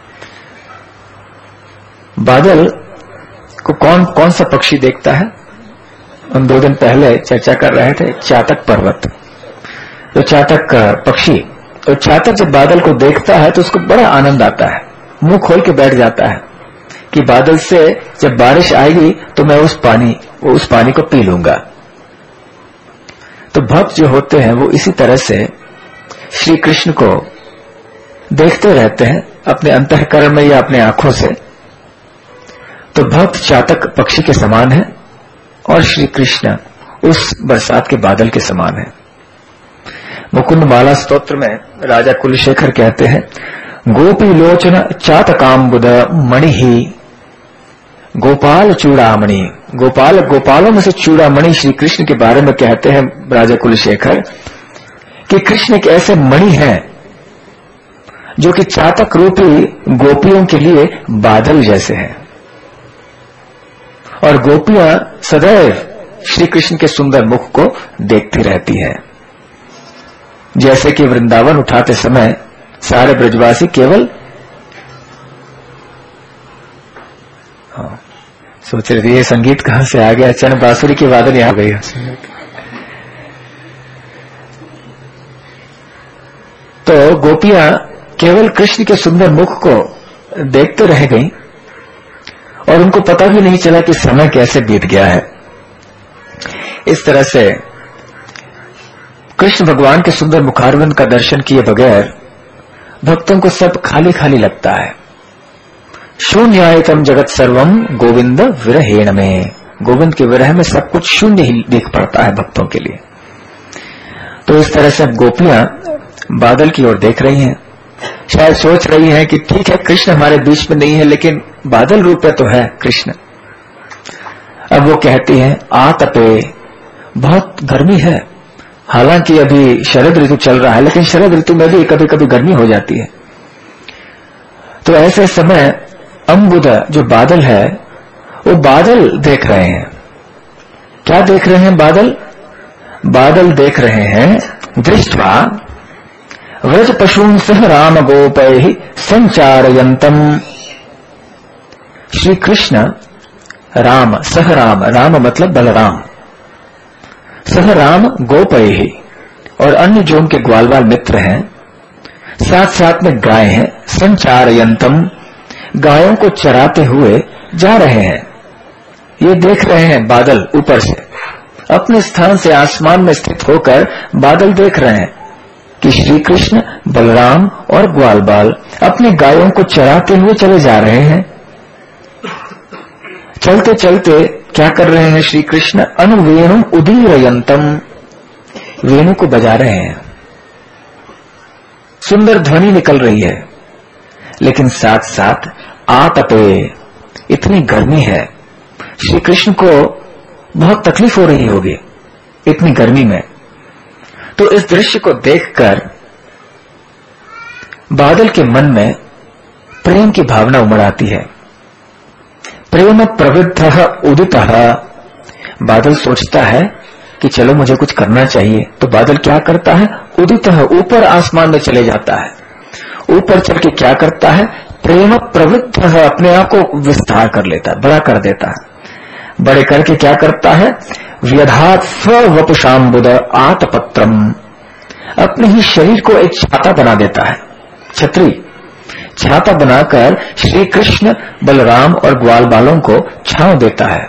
बादल को कौन कौन सा पक्षी देखता है? हम 2 दिन पहले चर्चा कर रहे थे चातक पर्वत। तो चातक पक्षी, तो चातक जब बादल को देखता है तो उसको बड़ा आनंद आता है, मुंह खोल के बैठ जाता है कि बादल से जब बारिश आएगी तो मैं उस पानी को पी लूंगा। तो भक्त जो होते हैं वो इसी तरह से श्री कृष्ण को देखते रहते हैं अपने अंतःकरण में या अपने आंखों से। तो भक्त चातक पक्षी के समान है और श्री कृष्ण उस बरसात के बादल के समान है। मुकुंद माला स्तोत्र में राजा कुलशेखर कहते हैं, गोपी लोचन चातकाम्बुद मणि ही गोपाल चूड़ामणि। गोपालों में से चूड़ामणि श्री कृष्ण के बारे में कहते हैं राजा कुलशेखर कि कृष्ण एक ऐसे मणि है जो कि चातक रूपी गोपियों के लिए बादल जैसे हैं, और गोपियां सदैव श्री कृष्ण के सुंदर मुख को देखती रहती हैं। जैसे कि वृंदावन उठाते समय सारे ब्रजवासी केवल सोच रहे थे ये संगीत कहां से आ गया, अचानक बांसुरी की वादन यहां गई। तो गोपियां केवल कृष्ण के सुंदर मुख को देखते रह गईं और उनको पता भी नहीं चला कि समय कैसे बीत गया है। इस तरह से कृष्ण भगवान के सुंदर मुखारविंद का दर्शन किए बगैर भक्तों को सब खाली खाली लगता है। शून्यायतम जगत सर्वम गोविंद विरहेण में, गोविंद के विरह में सब कुछ शून्य ही दिख पड़ता है भक्तों के लिए। तो इस तरह से अब गोपियां बादल की ओर देख रही हैं, शायद सोच रही हैं कि ठीक है कृष्ण हमारे बीच में नहीं है लेकिन बादल रूप में तो है कृष्ण। अब वो कहती हैं, आतपे, बहुत गर्मी है। हालांकि अभी शरद ऋतु चल रहा है लेकिन शरद ऋतु में भी कभी कभी गर्मी हो जाती है। तो ऐसे समय अम्बुद जो बादल है वो बादल देख रहे हैं। क्या देख रहे हैं? बादल देख रहे हैं। दृष्ट्वा व्रज पशून सह राम गोपै संचारयंतम। श्री कृष्ण राम सह राम मतलब बलराम, सह राम गोपै और अन्य जो उनके ग्वालवाल मित्र हैं, साथ साथ में गाय हैं, संचारयंतम, गायों को चराते हुए जा रहे हैं। ये देख रहे हैं बादल ऊपर से, अपने स्थान से आसमान में स्थित होकर बादल देख रहे हैं कि श्री कृष्ण बलराम और ग्वालबाल अपनी गायों को चराते हुए चले जा रहे हैं। चलते चलते क्या कर रहे हैं श्री कृष्ण? अनुवेणु उदीरयंतम, वेणु को बजा रहे हैं, सुंदर ध्वनि निकल रही है। लेकिन साथ साथ आतपे, इतनी गर्मी है, श्री कृष्ण को बहुत तकलीफ हो रही होगी इतनी गर्मी में। तो इस दृश्य को देखकर बादल के मन में प्रेम की भावना उमड़ आती है। प्रेम प्रवृत्तः उदितः, बादल सोचता है कि चलो मुझे कुछ करना चाहिए। तो बादल क्या करता है? उदितः, ऊपर आसमान में चले जाता है। ऊपर चल के क्या करता है? प्रेम प्रवृत्तः, अपने आप को विस्तार कर लेता है, बड़ा कर देता है। बड़े करके क्या करता है? व्यधात स्ववपुषाम्बुद आतपत्रम, अपने ही शरीर को एक छाता बना देता है, छतरी, छाता बनाकर श्री कृष्ण बलराम और ग्वाल बालों को छांव देता है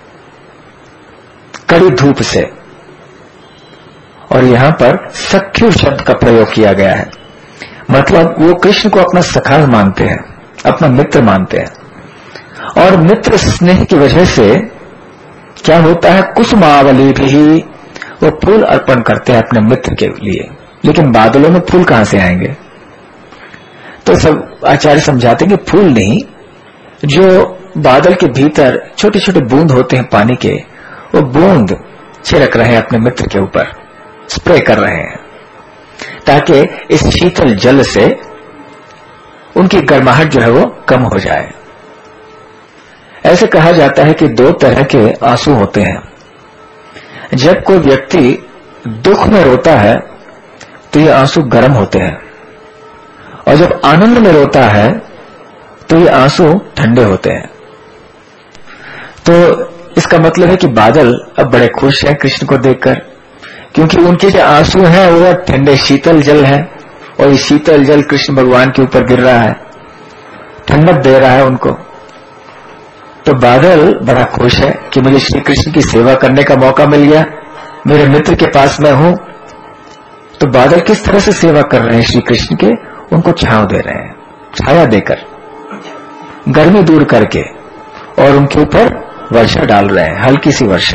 कड़ी धूप से। और यहां पर सख्यु शब्द का प्रयोग किया गया है। मतलब वो कृष्ण को अपना सखा मानते हैं, अपना मित्र मानते हैं। और मित्र स्नेह की वजह से क्या होता है, कुसुमावली भी वो फूल अर्पण करते हैं अपने मित्र के लिए। लेकिन बादलों में फूल कहां से आएंगे? तो सब आचार्य समझाते हैं कि फूल नहीं, जो बादल के भीतर छोटे छोटे बूंद होते हैं पानी के, वो बूंद छिड़क रहे हैं अपने मित्र के ऊपर, स्प्रे कर रहे हैं, ताकि इस शीतल जल से उनकी गर्माहट जो है वो कम हो जाए। ऐसे कहा जाता है कि दो तरह के आंसू होते हैं। जब कोई व्यक्ति दुख में रोता है तो ये आंसू गर्म होते हैं, और जब आनंद में रोता है तो ये आंसू ठंडे होते हैं। तो इसका मतलब है कि बादल अब बड़े खुश हैं कृष्ण को देखकर, क्योंकि उनके जो आंसू हैं वो ठंडे शीतल जल है, और ये शीतल जल कृष्ण भगवान के ऊपर गिर रहा है, ठंडक दे रहा है उनको। तो बादल बड़ा खुश है कि मुझे श्री कृष्ण की सेवा करने का मौका मिल गया, मेरे मित्र के पास मैं हूं। तो बादल किस तरह से सेवा कर रहे हैं श्री कृष्ण के, उनको छांव दे रहे हैं, छाया देकर, गर्मी दूर करके, और उनके ऊपर वर्षा डाल रहे हैं, हल्की सी वर्षा।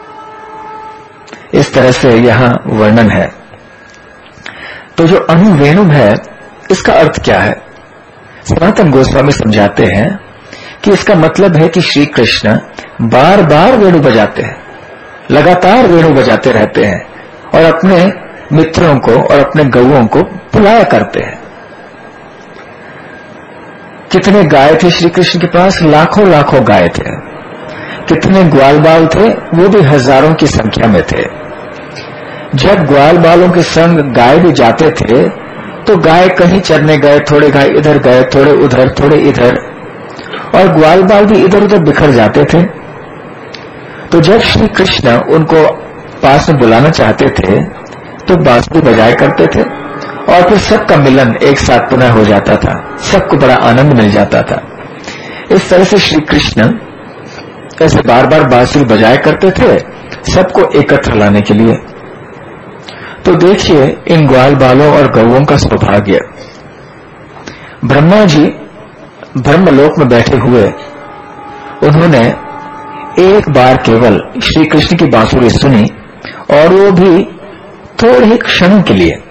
इस तरह से यहां वर्णन है। तो जो अनुवेणुम है, इसका अर्थ क्या है? सनातन गोस्वामी समझाते हैं कि इसका मतलब है कि श्री कृष्ण बार बार वेणु बजाते हैं, लगातार वेणु बजाते रहते हैं, और अपने मित्रों को और अपने गौओं को बुलाया करते हैं। कितने गाय थे श्री कृष्ण के पास? लाखों लाखों गाय थे। कितने ग्वाल बाल थे? वो भी हजारों की संख्या में थे। जब ग्वाल बालों के संग गाय भी जाते थे तो गाय कहीं चरने गए, थोड़े गाय इधर गए, थोड़े उधर, थोड़े इधर, और ग्वाल बाल भी इधर उधर बिखर जाते थे। तो जब श्री कृष्ण उनको पास में बुलाना चाहते थे तो बांसुरी बजाया करते थे, और फिर सबका मिलन एक साथ पुनः हो जाता था, सबको बड़ा आनंद मिल जाता था। इस तरह से श्री कृष्ण ऐसे बार बार बांसुरी बजाया करते थे, सबको एकत्र लाने के लिए। तो देखिए इन ग्वाल बालों और गौओं का सौभाग्य। ब्रह्मा जी ब्रह्मलोक में बैठे हुए, उन्होंने एक बार केवल श्री कृष्ण की बांसुरी सुनी, और वो भी थोड़े ही क्षणों के लिए।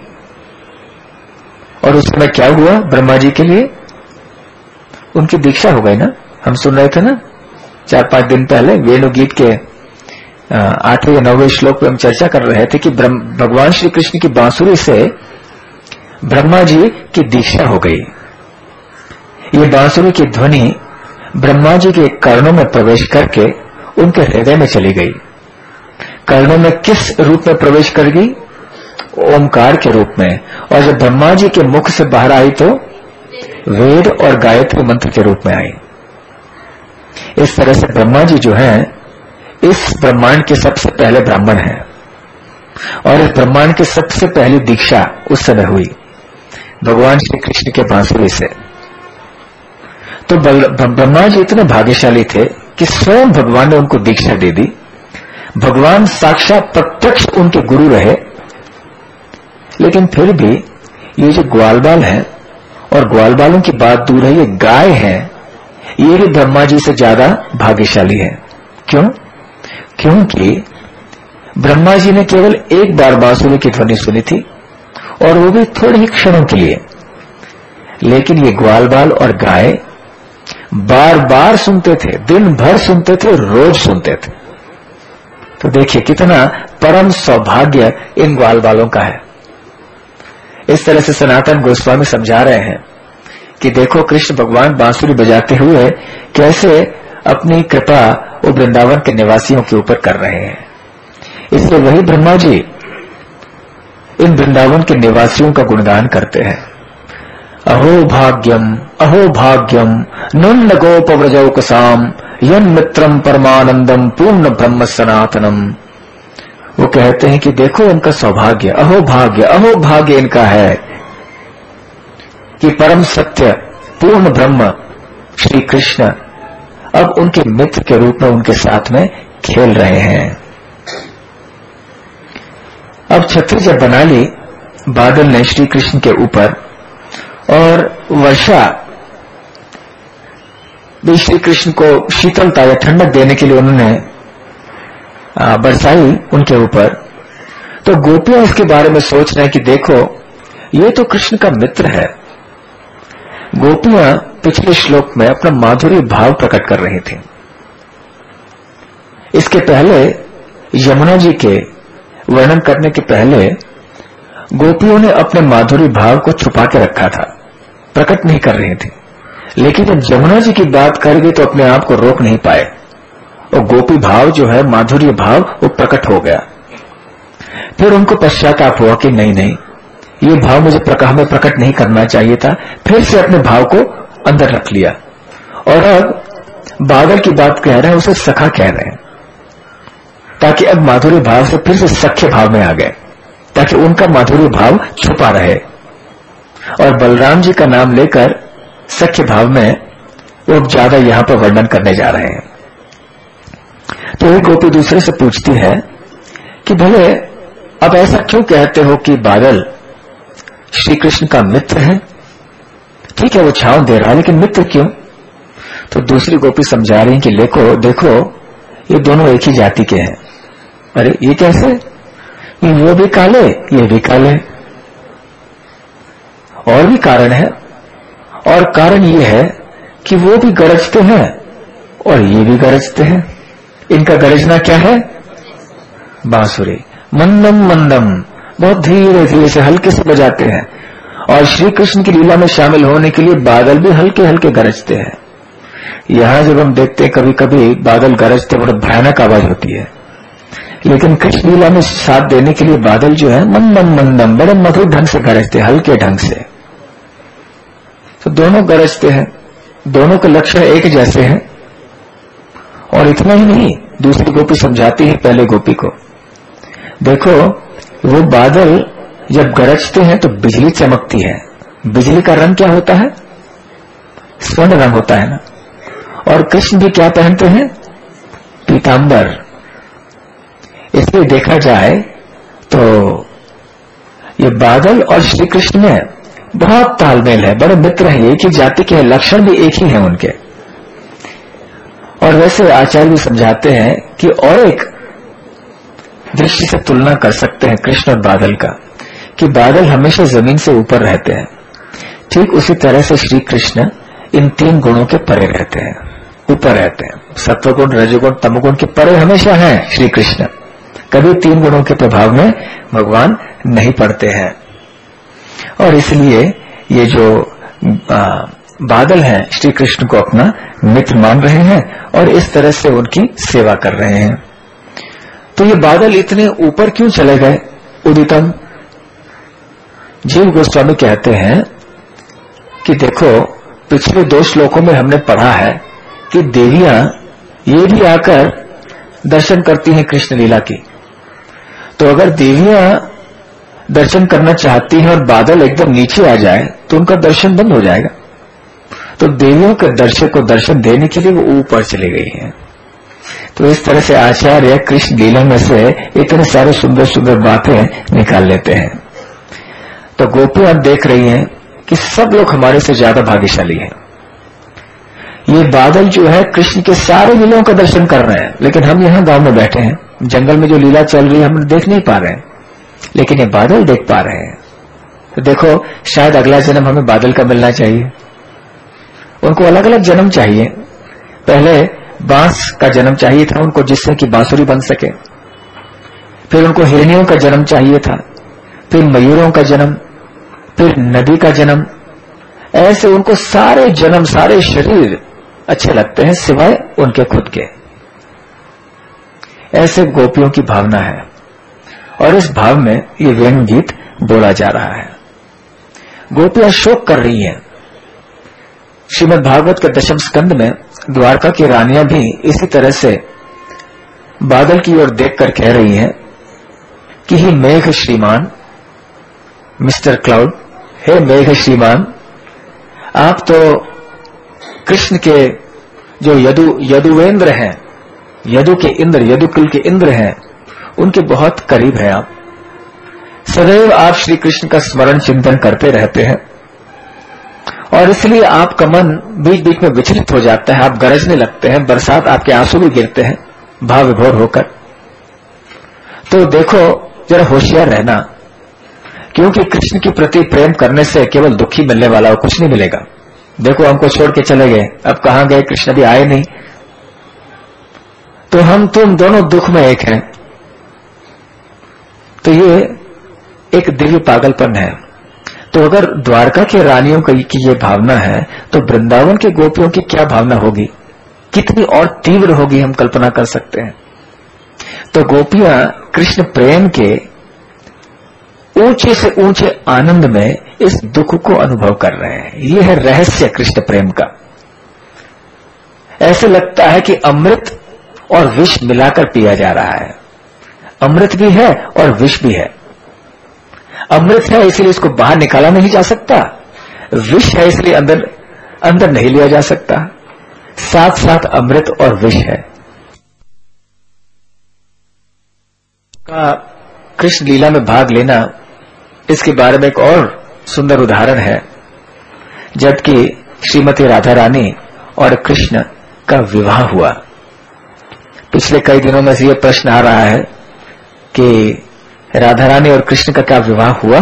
और उस समय क्या हुआ ब्रह्मा जी के लिए? उनकी दीक्षा हो गई ना। हम सुन रहे थे ना 4-5 दिन पहले वेणु गीत के 8वें या 9वें श्लोक पे हम चर्चा कर रहे थे कि भगवान श्री कृष्ण की बांसुरी से ब्रह्मा जी की दीक्षा हो गई। ये बांसुरी की ध्वनि ब्रह्मा जी के कर्णों में प्रवेश करके उनके हृदय में चली गई। कर्णों में किस रूप में प्रवेश कर गई? ओमकार के रूप में। और जब ब्रह्मा जी के मुख से बाहर आई तो वेद और गायत्री मंत्र के रूप में आई। इस तरह से ब्रह्मा जी जो हैं, इस ब्रह्मांड के सबसे पहले ब्राह्मण हैं, और इस ब्रह्मांड की सबसे पहली दीक्षा उस समय हुई भगवान श्री कृष्ण के बांसुरी से। तो ब्रह्मा जी इतने भाग्यशाली थे कि स्वयं भगवान ने उनको दीक्षा दे दी। भगवान साक्षात प्रत्यक्ष उनके गुरु रहे। लेकिन फिर भी ये जो ग्वालबाल हैं, और ग्वालबालों की बात दूर है, ये गाय हैं, ये भी ब्रह्मा जी से ज्यादा भाग्यशाली है। क्यों? क्योंकि ब्रह्मा जी ने केवल एक बार बांसुरी की ध्वनि सुनी थी, और वो भी थोड़े ही क्षणों के लिए। लेकिन ये ग्वालबाल और गाय बार बार सुनते थे, दिन भर सुनते थे, रोज सुनते थे। तो देखिए कितना परम सौभाग्य इन ग्वालबालों का है। इस तरह से सनातन गोस्वामी समझा रहे हैं कि देखो कृष्ण भगवान बांसुरी बजाते हुए कैसे अपनी कृपा वो वृंदावन के निवासियों के ऊपर कर रहे हैं। इसलिए वही ब्रह्मा जी इन वृंदावन के निवासियों का गुणगान करते हैं। अहो भाग्यम नंद गोप व्रजौकसाम यन मित्रम परमानंदम पूर्ण ब्रह्म सनातनम। वो कहते हैं कि देखो इनका सौभाग्य, अहो भाग्य इनका है कि परम सत्य पूर्ण ब्रह्म श्री कृष्ण अब उनके मित्र के रूप में उनके साथ में खेल रहे हैं। अब छतरी जब बना ली बादल ने श्री कृष्ण के ऊपर, और वर्षा भी श्री कृष्ण को शीतलता या ठंडक देने के लिए उन्होंने बरसाई उनके ऊपर। तो गोपियां इसके बारे में सोच रहे हैं कि देखो ये तो कृष्ण का मित्र है। गोपियां पिछले श्लोक में अपना माधुर्य भाव प्रकट कर रही थी। इसके पहले यमुना जी के वर्णन करने के पहले गोपियों ने अपने माधुर्य भाव को छुपा के रखा था, प्रकट नहीं कर रही थी। लेकिन जब यमुना जी की बात कर गई तो अपने आप को रोक नहीं पाए और गोपी भाव जो है, माधुर्य भाव, वो प्रकट हो गया। फिर उनको पश्चाताप हुआ कि नहीं नहीं, ये भाव मुझे में प्रकट नहीं करना चाहिए था। फिर से अपने भाव को अंदर रख लिया और अब बादल की बात कह रहे हैं, उसे सखा कह रहे हैं, ताकि अब माधुर्य भाव से फिर से सख्य भाव में आ गए, ताकि उनका माधुर्य भाव छुपा रहे। और बलराम जी का नाम लेकर सख्य भाव में वो ज्यादा यहां पर वर्णन करने जा रहे हैं। तो एक गोपी दूसरे से पूछती है कि भले अब ऐसा क्यों कहते हो कि बादल श्री कृष्ण का मित्र है? ठीक है वो छांव दे रहा है, लेकिन मित्र क्यों? तो दूसरी गोपी समझा रही कि देखो ये दोनों एक ही जाति के हैं। अरे ये कैसे? वो भी काले, ये भी काले। और भी कारण है, और कारण ये है कि वो भी गरजते हैं और ये भी गरजते हैं। इनका गरजना क्या है? बांसुरी। मंदम मंदम, बहुत धीरे धीरे से, हल्के से बजाते हैं। और श्री कृष्ण की लीला में शामिल होने के लिए बादल भी हल्के हल्के गरजते हैं। यहां जब हम देखते हैं कभी कभी बादल गरजते बड़ा भयानक आवाज होती है, लेकिन कृष्ण लीला में साथ देने के लिए बादल जो है मंदम मंदम, बड़े मधुर ढंग से गरजते, हल्के ढंग से। तो दोनों गरजते हैं, दोनों के लक्षण एक जैसे हैं। और इतना ही नहीं, दूसरी गोपी समझाती है पहले गोपी को, देखो वो बादल जब गरजते हैं तो बिजली चमकती है। बिजली का रंग क्या होता है? स्वर्ण रंग होता है ना। और कृष्ण भी क्या पहनते हैं? पीतांबर। इसलिए देखा जाए तो ये बादल और श्री कृष्ण में बहुत तालमेल है, बड़े मित्र हैं, एक ही जाति के, लक्षण भी एक ही हैं उनके। और वैसे आचार्य भी समझाते हैं कि और एक दृष्टि से तुलना कर सकते हैं कृष्ण और बादल का, कि बादल हमेशा जमीन से ऊपर रहते हैं, ठीक उसी तरह से श्री कृष्ण इन तीन गुणों के परे रहते हैं, ऊपर रहते हैं। सत्वगुण, रजोगुण, तमोगुण के परे हमेशा हैं श्री कृष्ण। कभी तीन गुणों के प्रभाव में भगवान नहीं पड़ते हैं। और इसलिए ये जो बादल हैं श्री कृष्ण को अपना मित्र मान रहे हैं और इस तरह से उनकी सेवा कर रहे हैं। तो ये बादल इतने ऊपर क्यों चले गए? उदितम जीव गोस्वामी कहते हैं कि देखो पिछले 2 श्लोकों में हमने पढ़ा है कि देवियां ये भी आकर दर्शन करती हैं कृष्ण लीला की। तो अगर देवियां दर्शन करना चाहती हैं और बादल एकदम नीचे आ जाए तो उनका दर्शन बंद हो जाएगा। तो देवियों के दर्शक को दर्शन देने के लिए वो ऊपर चली गई हैं। तो इस तरह से आचार्य कृष्ण लीला में से इतने सारे सुंदर सुंदर बातें निकाल लेते हैं। तो गोपियां देख रही हैं कि सब लोग हमारे से ज्यादा भाग्यशाली हैं। ये बादल जो है कृष्ण के सारे लीलाओं का दर्शन कर रहे हैं, लेकिन हम यहाँ गांव में बैठे हैं, जंगल में जो लीला चल रही है हम देख नहीं पा रहे हैं, लेकिन ये बादल देख पा रहे हैं। तो देखो शायद अगला जन्म हमें बादल का मिलना चाहिए। उनको अलग अलग जन्म चाहिए। पहले बांस का जन्म चाहिए था उनको, जिससे कि बांसुरी बन सके। फिर उनको हिरनियों का जन्म चाहिए था, फिर मयूरों का जन्म, फिर नदी का जन्म। ऐसे उनको सारे जन्म, सारे शरीर अच्छे लगते हैं सिवाय उनके खुद के। ऐसे गोपियों की भावना है और इस भाव में ये वेणु गीत बोला जा रहा है। गोपियां शोक कर रही हैं। श्रीमद् भागवत के 10वें स्कंद में द्वारका की रानियां भी इसी तरह से बादल की ओर देखकर कह रही हैं कि हे मेघ श्रीमान, मिस्टर क्लाउड, हे मेघ श्रीमान, आप तो कृष्ण के जो यदुवेंद्र हैं, यदु के इंद्र, यदुकुल के इंद्र हैं, उनके बहुत करीब हैं आप। सदैव आप श्री कृष्ण का स्मरण चिंतन करते रहते हैं और इसलिए आपका मन बीच बीच में विचलित हो जाता है, आप गरजने लगते हैं, बरसात आपके आंसू भी गिरते हैं भाव विभोर होकर। तो देखो जरा होशियार रहना, क्योंकि कृष्ण के प्रति प्रेम करने से केवल दुखी मिलने वाला, कुछ नहीं मिलेगा। देखो हमको छोड़ के चले गए, अब कहां गए, कृष्ण भी आए नहीं, तो हम तुम दोनों दुख में एक हैं। तो ये एक दिव्य पागलपन है। तो अगर द्वारका के रानियों की ये भावना है, तो वृंदावन के गोपियों की क्या भावना होगी, कितनी और तीव्र होगी, हम कल्पना कर सकते हैं। तो गोपियां कृष्ण प्रेम के ऊंचे से ऊंचे आनंद में इस दुख को अनुभव कर रहे हैं। यह है रहस्य कृष्ण प्रेम का। ऐसे लगता है कि अमृत और विष मिलाकर पिया जा रहा है। अमृत भी है और विष भी है। अमृत है इसलिए इसको बाहर निकाला नहीं जा सकता, विष है इसलिए अंदर नहीं लिया जा सकता। साथ साथ अमृत और विष है। का कृष्ण लीला में भाग लेना, इसके बारे में एक और सुंदर उदाहरण है। जबकि श्रीमती राधा रानी और कृष्ण का विवाह हुआ, पिछले कई दिनों में से यह प्रश्न आ रहा है कि राधा रानी और कृष्ण का क्या विवाह हुआ।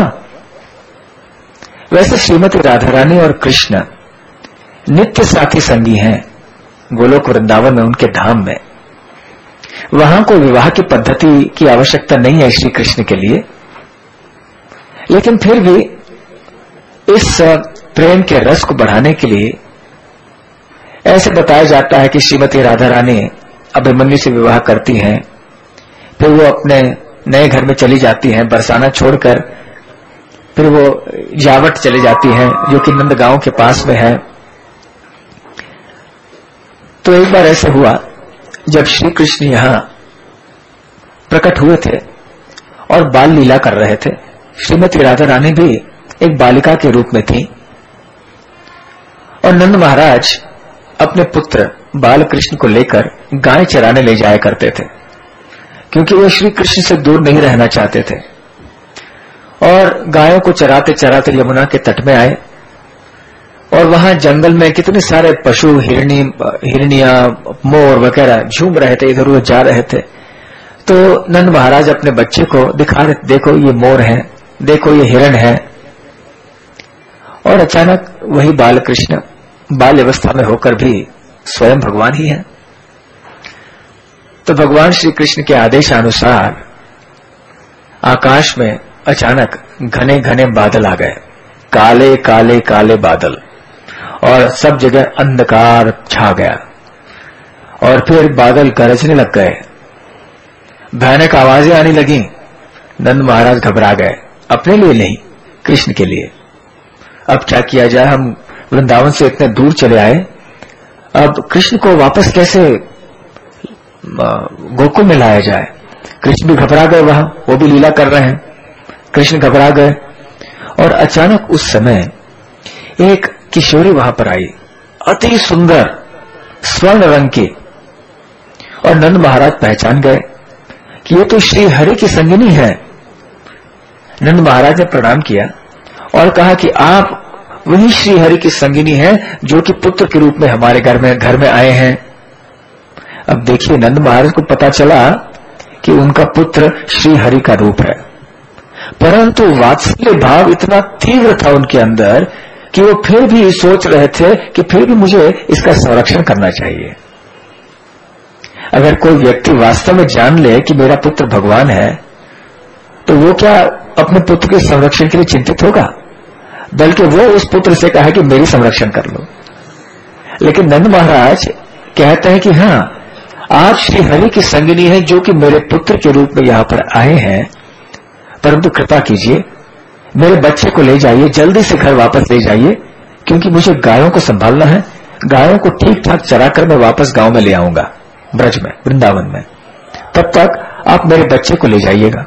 वैसे श्रीमती राधा रानी और कृष्ण नित्य साथी संगी हैं गोलोक वृंदावन में, उनके धाम में। वहां कोई विवाह की पद्धति की आवश्यकता नहीं है श्री कृष्ण के लिए, लेकिन फिर भी इस प्रेम के रस को बढ़ाने के लिए ऐसे बताया जाता है कि श्रीमती राधा रानी अभिमन्यु से विवाह करती हैं, फिर वो अपने नए घर में चली जाती हैं बरसाना छोड़कर, फिर वो जावट चली जाती हैं जो कि नंदगांव के पास में है। तो एक बार ऐसे हुआ जब श्री कृष्ण यहां प्रकट हुए थे और बाल लीला कर रहे थे। श्रीमती राधा रानी भी एक बालिका के रूप में थी और नंद महाराज अपने पुत्र बाल कृष्ण को लेकर गाय चराने ले जाया करते थे, क्योंकि वो श्री कृष्ण से दूर नहीं रहना चाहते थे। और गायों को चराते चराते यमुना के तट में आए और वहां जंगल में कितने सारे पशु, हिरनिया, मोर वगैरह झूम रहे थे, इधर उधर जा रहे थे। तो नंद महाराज अपने बच्चे को दिखा रहे, देखो ये मोर है, देखो ये हिरण है। और अचानक वही बाल कृष्ण बाल अवस्था में होकर भी स्वयं भगवान ही है। तो भगवान श्री कृष्ण के आदेशानुसार आकाश में अचानक घने घने बादल आ गए, काले काले काले बादल, और सब जगह अंधकार छा गया। और फिर बादल गरजने लग गए, भयानक आवाजें आने लगी। नंद महाराज घबरा गए, अपने लिए नहीं, कृष्ण के लिए। अब क्या किया जाए, हम वृंदावन से इतने दूर चले आए, अब कृष्ण को वापस कैसे गोकुल में लाया जाए। कृष्ण भी घबरा गए, वहां वो भी लीला कर रहे हैं, कृष्ण घबरा गए। और अचानक उस समय एक किशोरी वहां पर आई, अति सुंदर स्वर्ण रंग की, और नंद महाराज पहचान गए कि ये तो श्री हरि की संगिनी है। नंद महाराज ने प्रणाम किया और कहा कि आप वही श्री हरि की संगिनी है जो कि पुत्र के रूप में हमारे घर में आए हैं। अब देखिए, नंद महाराज को पता चला कि उनका पुत्र श्री हरि का रूप है, परंतु वात्सल्य भाव इतना तीव्र था उनके अंदर कि वो फिर भी सोच रहे थे कि फिर भी मुझे इसका संरक्षण करना चाहिए। अगर कोई व्यक्ति वास्तव में जान ले कि मेरा पुत्र भगवान है, तो वो क्या अपने पुत्र के संरक्षण के लिए चिंतित होगा, बल्कि वो उस पुत्र से कहा कि मेरी संरक्षण कर लो। लेकिन नंद महाराज कहते हैं कि हाँ, आप श्री हरि की संगिनी है जो कि मेरे पुत्र के रूप में यहां पर आए हैं, परंतु कृपा कीजिए मेरे बच्चे को ले जाइए, जल्दी से घर वापस ले जाइए, क्योंकि मुझे गायों को संभालना है। गायों को ठीक ठाक चराकर मैं वापस गांव में ले आऊंगा, ब्रज में, वृंदावन में। तब तक आप मेरे बच्चे को ले जाइएगा।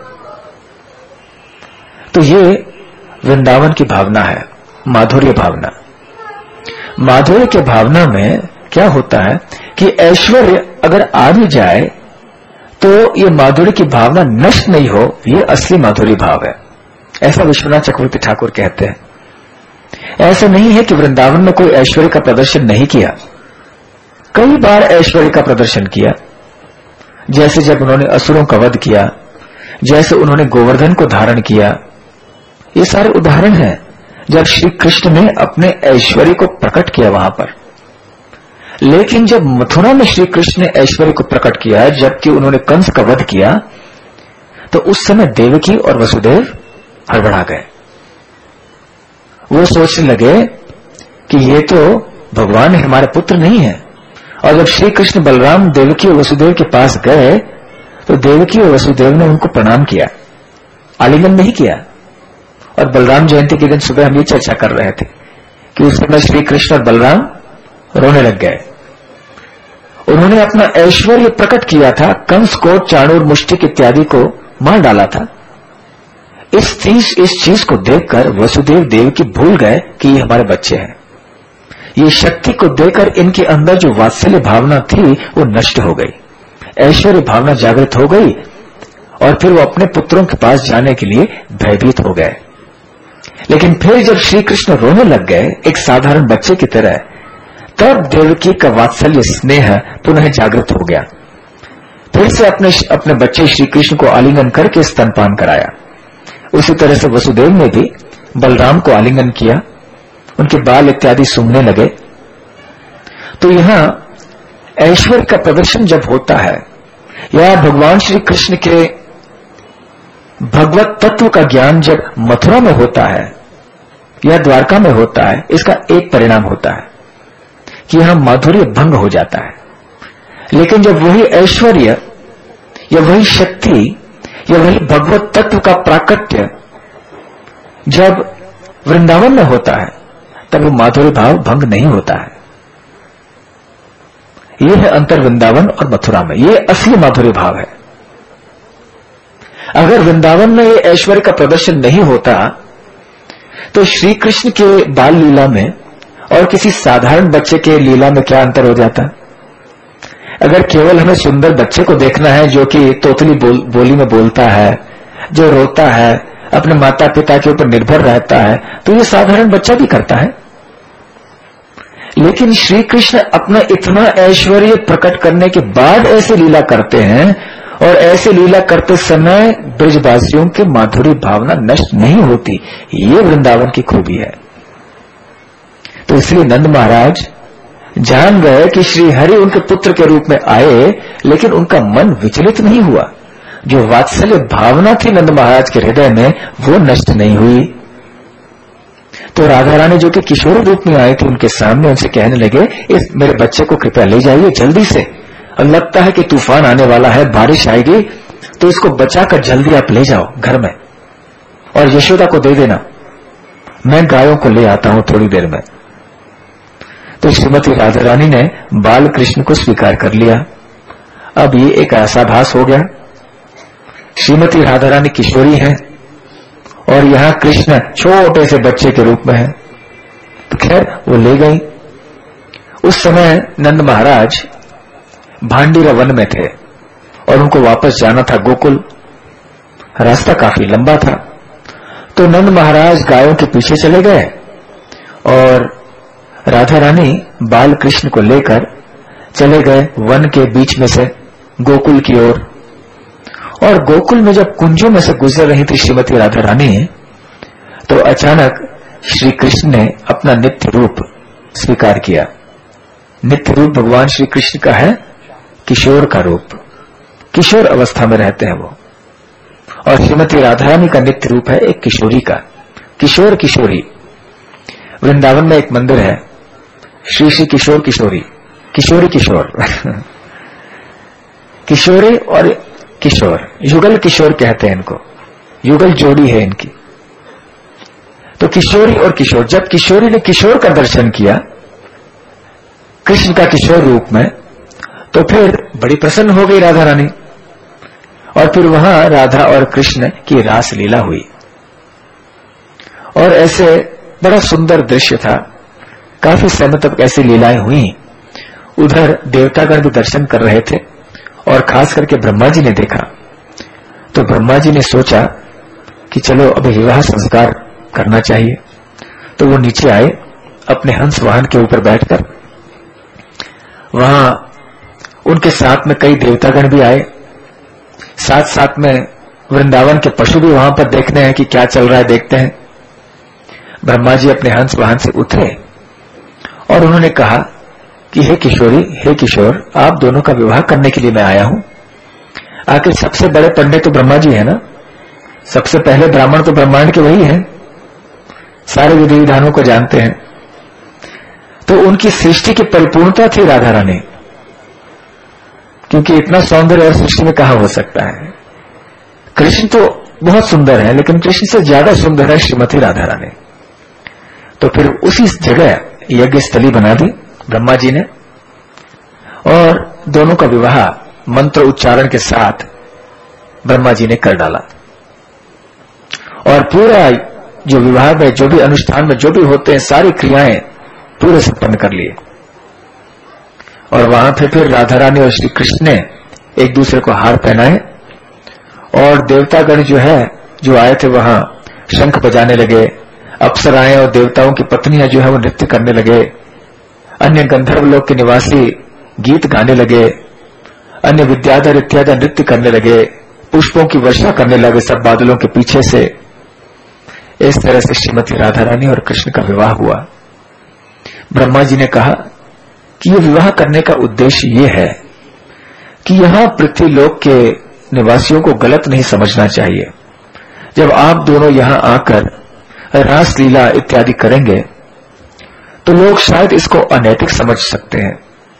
तो ये वृंदावन की भावना है, माधुर्य भावना। माधुर्य की भावना में क्या होता है कि ऐश्वर्य अगर आ भी जाए तो ये माधुर्य की भावना नष्ट नहीं हो, ये असली माधुर्य भाव है, ऐसा विश्वनाथ चक्रवर्ती ठाकुर कहते हैं। ऐसा नहीं है कि वृंदावन में कोई ऐश्वर्य का प्रदर्शन नहीं किया, कई बार ऐश्वर्य का प्रदर्शन किया। जैसे जब उन्होंने असुरों का वध किया, जैसे उन्होंने गोवर्धन को धारण किया, ये सारे उदाहरण हैं जब श्री कृष्ण ने अपने ऐश्वर्य को प्रकट किया वहां पर। लेकिन जब मथुरा में श्री कृष्ण ने ऐश्वर्य को प्रकट किया, जबकि उन्होंने कंस का वध किया, तो उस समय देवकी और वसुदेव हड़बड़ा गए। वो सोचने लगे कि ये तो भगवान हमारे पुत्र नहीं है। और जब श्री कृष्ण बलराम देवकी और वसुदेव के पास गए तो देवकी और वसुदेव ने उनको प्रणाम किया, आलिंगन नहीं किया। और बलराम जयंती के दिन सुबह हम ये चर्चा कर रहे थे कि उस समय श्री कृष्ण और बलराम रोने लग गए। उन्होंने अपना ऐश्वर्य प्रकट किया था, कंस को, चाणूर, मुष्टिक इत्यादि को मार डाला था। इस चीज को देखकर वसुदेव देवकी भूल गए कि ये हमारे बच्चे हैं। ये शक्ति को देखकर इनके अंदर जो वात्सल्य भावना थी वो नष्ट हो गई, ऐश्वर्य भावना जागृत हो गई, और फिर वो अपने पुत्रों के पास जाने के लिए भयभीत हो गए। लेकिन फिर जब श्री कृष्ण रोने लग गए एक साधारण बच्चे की तरह, तब देवकी का वात्सल्य स्नेह पुनः जागृत हो गया। फिर से अपने बच्चे श्री कृष्ण को आलिंगन करके स्तनपान कराया। उसी तरह से वसुदेव ने भी बलराम को आलिंगन किया, उनके बाल इत्यादि सूंघने लगे। तो यहां ऐश्वर्य का प्रदर्शन जब होता है या भगवान श्री कृष्ण के भगवत तत्व का ज्ञान जब मथुरा में होता है या द्वारका में होता है, इसका एक परिणाम होता है कि यहां माधुर्य भंग हो जाता है। लेकिन जब वही ऐश्वर्य या वही शक्ति या वही भगवत तत्व का प्राकट्य जब वृंदावन में होता है, तब वो माधुर्य भाव भंग नहीं होता है। यह है अंतर वृंदावन और मथुरा में, ये असली माधुर्य भाव है। अगर वृंदावन में ये ऐश्वर्य का प्रदर्शन नहीं होता तो श्री कृष्ण के बाल लीला में और किसी साधारण बच्चे के लीला में क्या अंतर हो जाता? अगर केवल हमें सुंदर बच्चे को देखना है जो कि तोतली बोली में बोलता है, जो रोता है, अपने माता पिता के ऊपर निर्भर रहता है, तो ये साधारण बच्चा भी करता है। लेकिन श्री कृष्ण अपना इतना ऐश्वर्य प्रकट करने के बाद ऐसे लीला करते हैं, और ऐसे लीला करते समय ब्रजवासियों के माधुर्य भावना नष्ट नहीं होती। ये वृंदावन की खूबी है। तो इसलिए नंद महाराज जान गए कि श्री हरि उनके पुत्र के रूप में आए, लेकिन उनका मन विचलित नहीं हुआ। जो वात्सल्य भावना थी नंद महाराज के हृदय में, वो नष्ट नहीं हुई। तो राधा रानी जो कि किशोर रूप में आए थे उनके सामने उनसे कहने लगे, इस मेरे बच्चे को कृपया ले जाइए जल्दी से, और लगता है कि तूफान आने वाला है, बारिश आएगी, तो इसको बचाकर जल्दी आप ले जाओ घर में, और यशोदा को दे देना, मैं गायों को ले आता हूं थोड़ी देर में। तो श्रीमती राधा रानी ने बाल कृष्ण को स्वीकार कर लिया। अब ये एक आशाभास हो गया, श्रीमती राधा रानी किशोरी हैं और यहां कृष्ण छोटे से बच्चे के रूप में है। तो खैर वो ले गई। उस समय नंद महाराज भांडीरा वन में थे और उनको वापस जाना था गोकुल। रास्ता काफी लंबा था, तो नंद महाराज गायों के पीछे चले गए और राधा रानी बाल कृष्ण को लेकर चले गए वन के बीच में से गोकुल की ओर। और गोकुल में जब कुंजों में से गुजर रही थी श्रीमती राधा रानी, तो अचानक श्री कृष्ण ने अपना नित्य रूप स्वीकार किया। नित्य रूप भगवान श्री कृष्ण का है किशोर का रूप, किशोर अवस्था में रहते हैं वो। और श्रीमती राधा रानी का नित्य रूप है एक किशोरी का, किशोर किशोरी। वृंदावन में एक मंदिर है श्री श्री किशोर किशोरी, किशोरी किशोर किशोरी और किशोर, युगल किशोर कहते हैं इनको, युगल जोड़ी है इनकी। तो किशोरी और किशोर, जब किशोरी ने किशोर का दर्शन किया कृष्ण का किशोर रूप में, तो फिर बड़ी प्रसन्न हो गई राधा रानी। और फिर वहां राधा और कृष्ण की रास लीला हुई और ऐसे बड़ा सुंदर दृश्य था। काफी समय तक ऐसी लीलाएं हुई। उधर देवतागण भी दर्शन कर रहे थे और खास करके ब्रह्मा जी ने देखा। तो ब्रह्मा जी ने सोचा कि चलो अब विवाह संस्कार करना चाहिए। तो वो नीचे आए अपने हंस वाहन के ऊपर बैठकर। वहां उनके साथ में कई देवतागण भी आए, साथ साथ में वृंदावन के पशु भी वहां पर देखने हैं कि क्या चल रहा है, देखते हैं। ब्रह्मा जी अपने हंस वाहन से उतरे और उन्होंने कहा कि हे किशोरी, हे किशोर, आप दोनों का विवाह करने के लिए मैं आया हूं। आखिर सबसे बड़े पंडित तो ब्रह्मा जी है ना, सबसे पहले ब्राह्मण तो ब्रह्मांड के वही है, सारे विधि विधानों को जानते हैं। तो उनकी सृष्टि की परिपूर्णता थी राधा रानी, क्योंकि इतना सौंदर्य और सृष्टि में कहां हो सकता है। कृष्ण तो बहुत सुंदर है, लेकिन कृष्ण से ज्यादा सुंदर है श्रीमती राधा रानी। तो फिर उसी जगह यज्ञ स्थली बना दी ब्रह्मा जी ने, और दोनों का विवाह मंत्र उच्चारण के साथ ब्रह्मा जी ने कर डाला। और पूरा जो विवाह में जो भी अनुष्ठान में जो भी होते हैं, सारी क्रियाएं पूरे संपन्न कर लिए। और वहां पे फिर राधा रानी और श्री कृष्ण ने एक दूसरे को हार पहनाए, और देवतागण जो आए थे वहां शंख बजाने लगे। अप्सराएं और देवताओं की पत्नियां जो है वो नृत्य करने लगे। अन्य गंधर्व लोक के निवासी गीत गाने लगे। अन्य विद्याधर इत्यादि नृत्य करने लगे, पुष्पों की वर्षा करने लगे सब बादलों के पीछे से। इस तरह से श्रीमती राधा रानी और कृष्ण का विवाह हुआ। ब्रह्मा जी ने कहा कि यह विवाह करने का उद्देश्य ये है कि यहां पृथ्वी लोक के निवासियों को गलत नहीं समझना चाहिए। जब आप दोनों यहां आकर रास लीला इत्यादि करेंगे तो लोग शायद इसको अनैतिक समझ सकते हैं।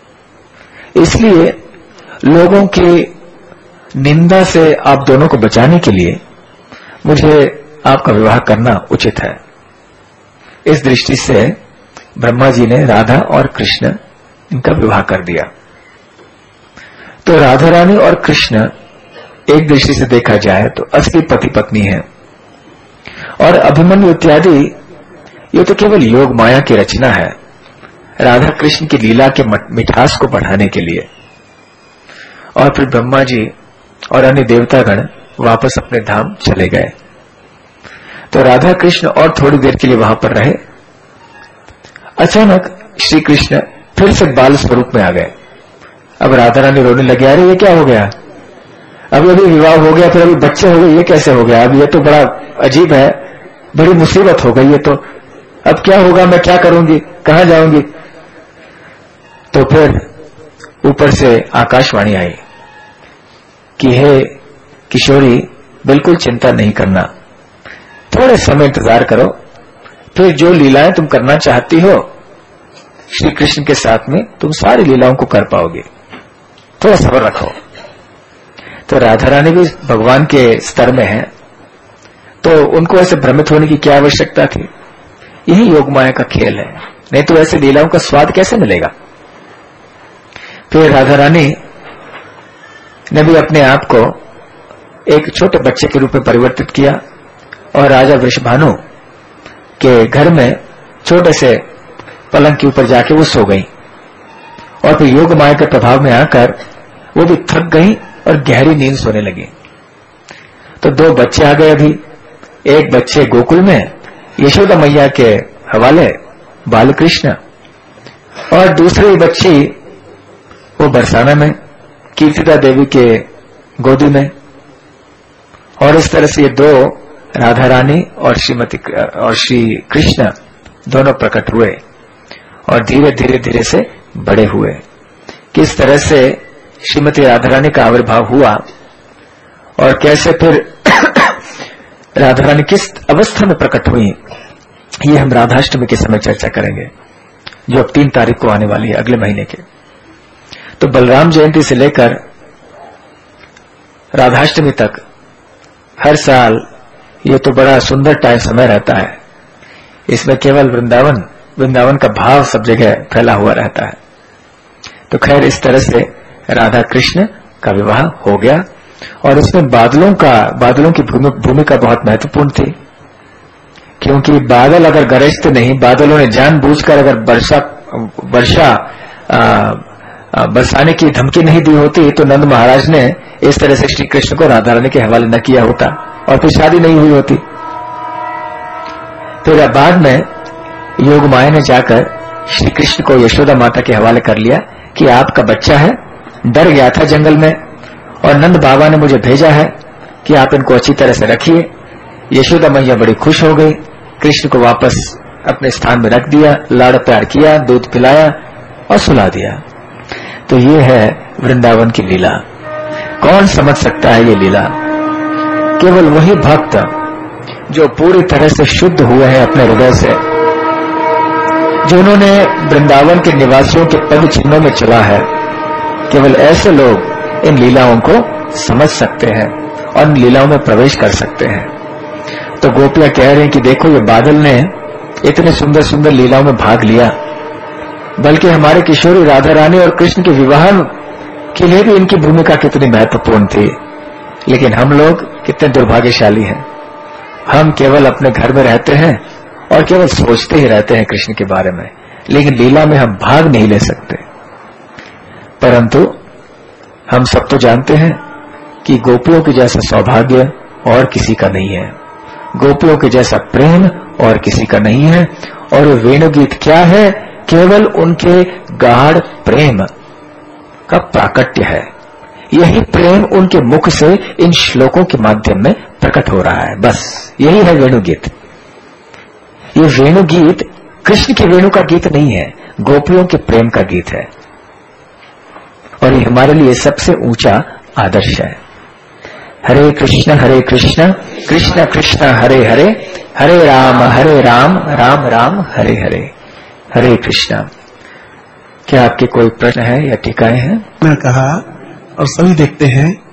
इसलिए लोगों की निंदा से आप दोनों को बचाने के लिए मुझे आपका विवाह करना उचित है। इस दृष्टि से ब्रह्मा जी ने राधा और कृष्ण इनका विवाह कर दिया। तो राधा रानी और कृष्ण एक दृष्टि से देखा जाए तो असली पति पत्नी है, और अभिमन्यु इत्यादि ये तो केवल योग माया की रचना है, राधा कृष्ण की लीला के मिठास को बढ़ाने के लिए। और फिर ब्रह्मा जी और अन्य देवतागण वापस अपने धाम चले गए। तो राधा कृष्ण और थोड़ी देर के लिए वहां पर रहे। अचानक श्री कृष्ण फिर से बाल स्वरूप में आ गए। अब राधा रानी रोने लगे, अरे ये क्या हो गया, अभी विवाह हो गया, फिर अभी बच्चे हो गए, ये कैसे हो गया, अब ये तो बड़ा अजीब है, बड़ी मुसीबत हो गई, ये तो अब क्या होगा, मैं क्या करूंगी, कहां जाऊंगी। तो फिर ऊपर से आकाशवाणी आई कि हे किशोरी, बिल्कुल चिंता नहीं करना, थोड़े समय इंतजार करो, फिर जो लीलाएं तुम करना चाहती हो श्री कृष्ण के साथ में तुम सारी लीलाओं को कर पाओगे, थोड़ा सब्र रखो। तो राधा रानी भी भगवान के स्तर में है, तो उनको ऐसे भ्रमित होने की क्या आवश्यकता थी। यही योग माया का खेल है, नहीं तो ऐसे लीलाओं का स्वाद कैसे मिलेगा। फिर राधा रानी ने भी अपने आप को एक छोटे बच्चे के रूप में परिवर्तित किया और राजा वृषभानु के घर में छोटे से पलंग के ऊपर जाके वो सो गई। और फिर योग माया के प्रभाव में आकर वो भी थक गई और गहरी नींद सोने लगी। तो दो बच्चे आ गए अभी, एक बच्चे गोकुल में यशोदा मैया के हवाले बाल कृष्ण, और दूसरी बच्ची वो बरसाना में कीर्तिदा देवी के गोदी में। और इस तरह से ये दो राधा रानी और श्री कृष्ण दोनों प्रकट हुए और धीरे धीरे धीरे से बड़े हुए। किस तरह से श्रीमती राधा रानी का आविर्भाव हुआ और कैसे फिर राधा रानी किस अवस्था में प्रकट हुई, ये हम राधाष्टमी के समय चर्चा करेंगे, जो अब 3 तारीख को आने वाली है, अगले महीने के। तो बलराम जयंती से लेकर राधाष्टमी तक हर साल ये तो बड़ा सुंदर समय रहता है। इसमें केवल वृंदावन का भाव सब जगह फैला हुआ रहता है। तो खैर, इस तरह से राधा कृष्ण का विवाह हो गया। और इसमें बादलों की भूमिका बहुत महत्वपूर्ण थी, क्योंकि बादल अगर गरजते नहीं, बादलों ने जानबूझकर अगर वर्षा बरसाने की धमकी नहीं दी होती तो नंद महाराज ने इस तरह से श्री कृष्ण को राधा रानी के हवाले न किया होता और फिर शादी नहीं हुई होती। फिर बाद में योग माया ने जाकर श्री कृष्ण को यशोदा माता के हवाले कर लिया कि आपका बच्चा है, डर गया था जंगल में और नंद बाबा ने मुझे भेजा है कि आप इनको अच्छी तरह से रखिए। यशोदा मैया बड़ी खुश हो गई, कृष्ण को वापस अपने स्थान में रख दिया, लाड़ प्यार किया, दूध पिलाया और सुला दिया। तो ये है वृंदावन की लीला। कौन समझ सकता है ये लीला? केवल वही भक्त जो पूरी तरह से शुद्ध हुए हैं अपने हृदय से, जिन्होंने वृंदावन के निवासियों के पद चिन्हों में चला है, केवल ऐसे लोग इन लीलाओं को समझ सकते हैं और इन लीलाओं में प्रवेश कर सकते हैं। तो गोपियां कह रहे हैं कि देखो ये बादल ने इतने सुंदर सुंदर लीलाओं में भाग लिया, बल्कि हमारे किशोरी राधा रानी और कृष्ण के विवाह के लिए भी इनकी भूमिका कितनी महत्वपूर्ण थी। लेकिन हम लोग कितने दुर्भाग्यशाली हैं, हम केवल अपने घर में रहते हैं और केवल सोचते ही रहते हैं कृष्ण के बारे में, लेकिन लीला में हम भाग नहीं ले सकते। परंतु हम सब तो जानते हैं कि गोपियों के जैसा सौभाग्य और किसी का नहीं है, गोपियों के जैसा प्रेम और किसी का नहीं है। और वेणुगीत क्या है? केवल उनके गाढ़ प्रेम का प्राकट्य है। यही प्रेम उनके मुख से इन श्लोकों के माध्यम में प्रकट हो रहा है, बस यही है वेणुगीत। ये वेणुगीत कृष्ण के वेणु का गीत नहीं है, गोपियों के प्रेम का गीत है। और ये हमारे लिए सबसे ऊंचा आदर्श है। हरे कृष्ण कृष्ण कृष्ण हरे हरे, हरे राम राम राम हरे हरे। हरे कृष्ण। क्या आपके कोई प्रश्न है या टीकाएं हैं? मैं कहा और सभी देखते हैं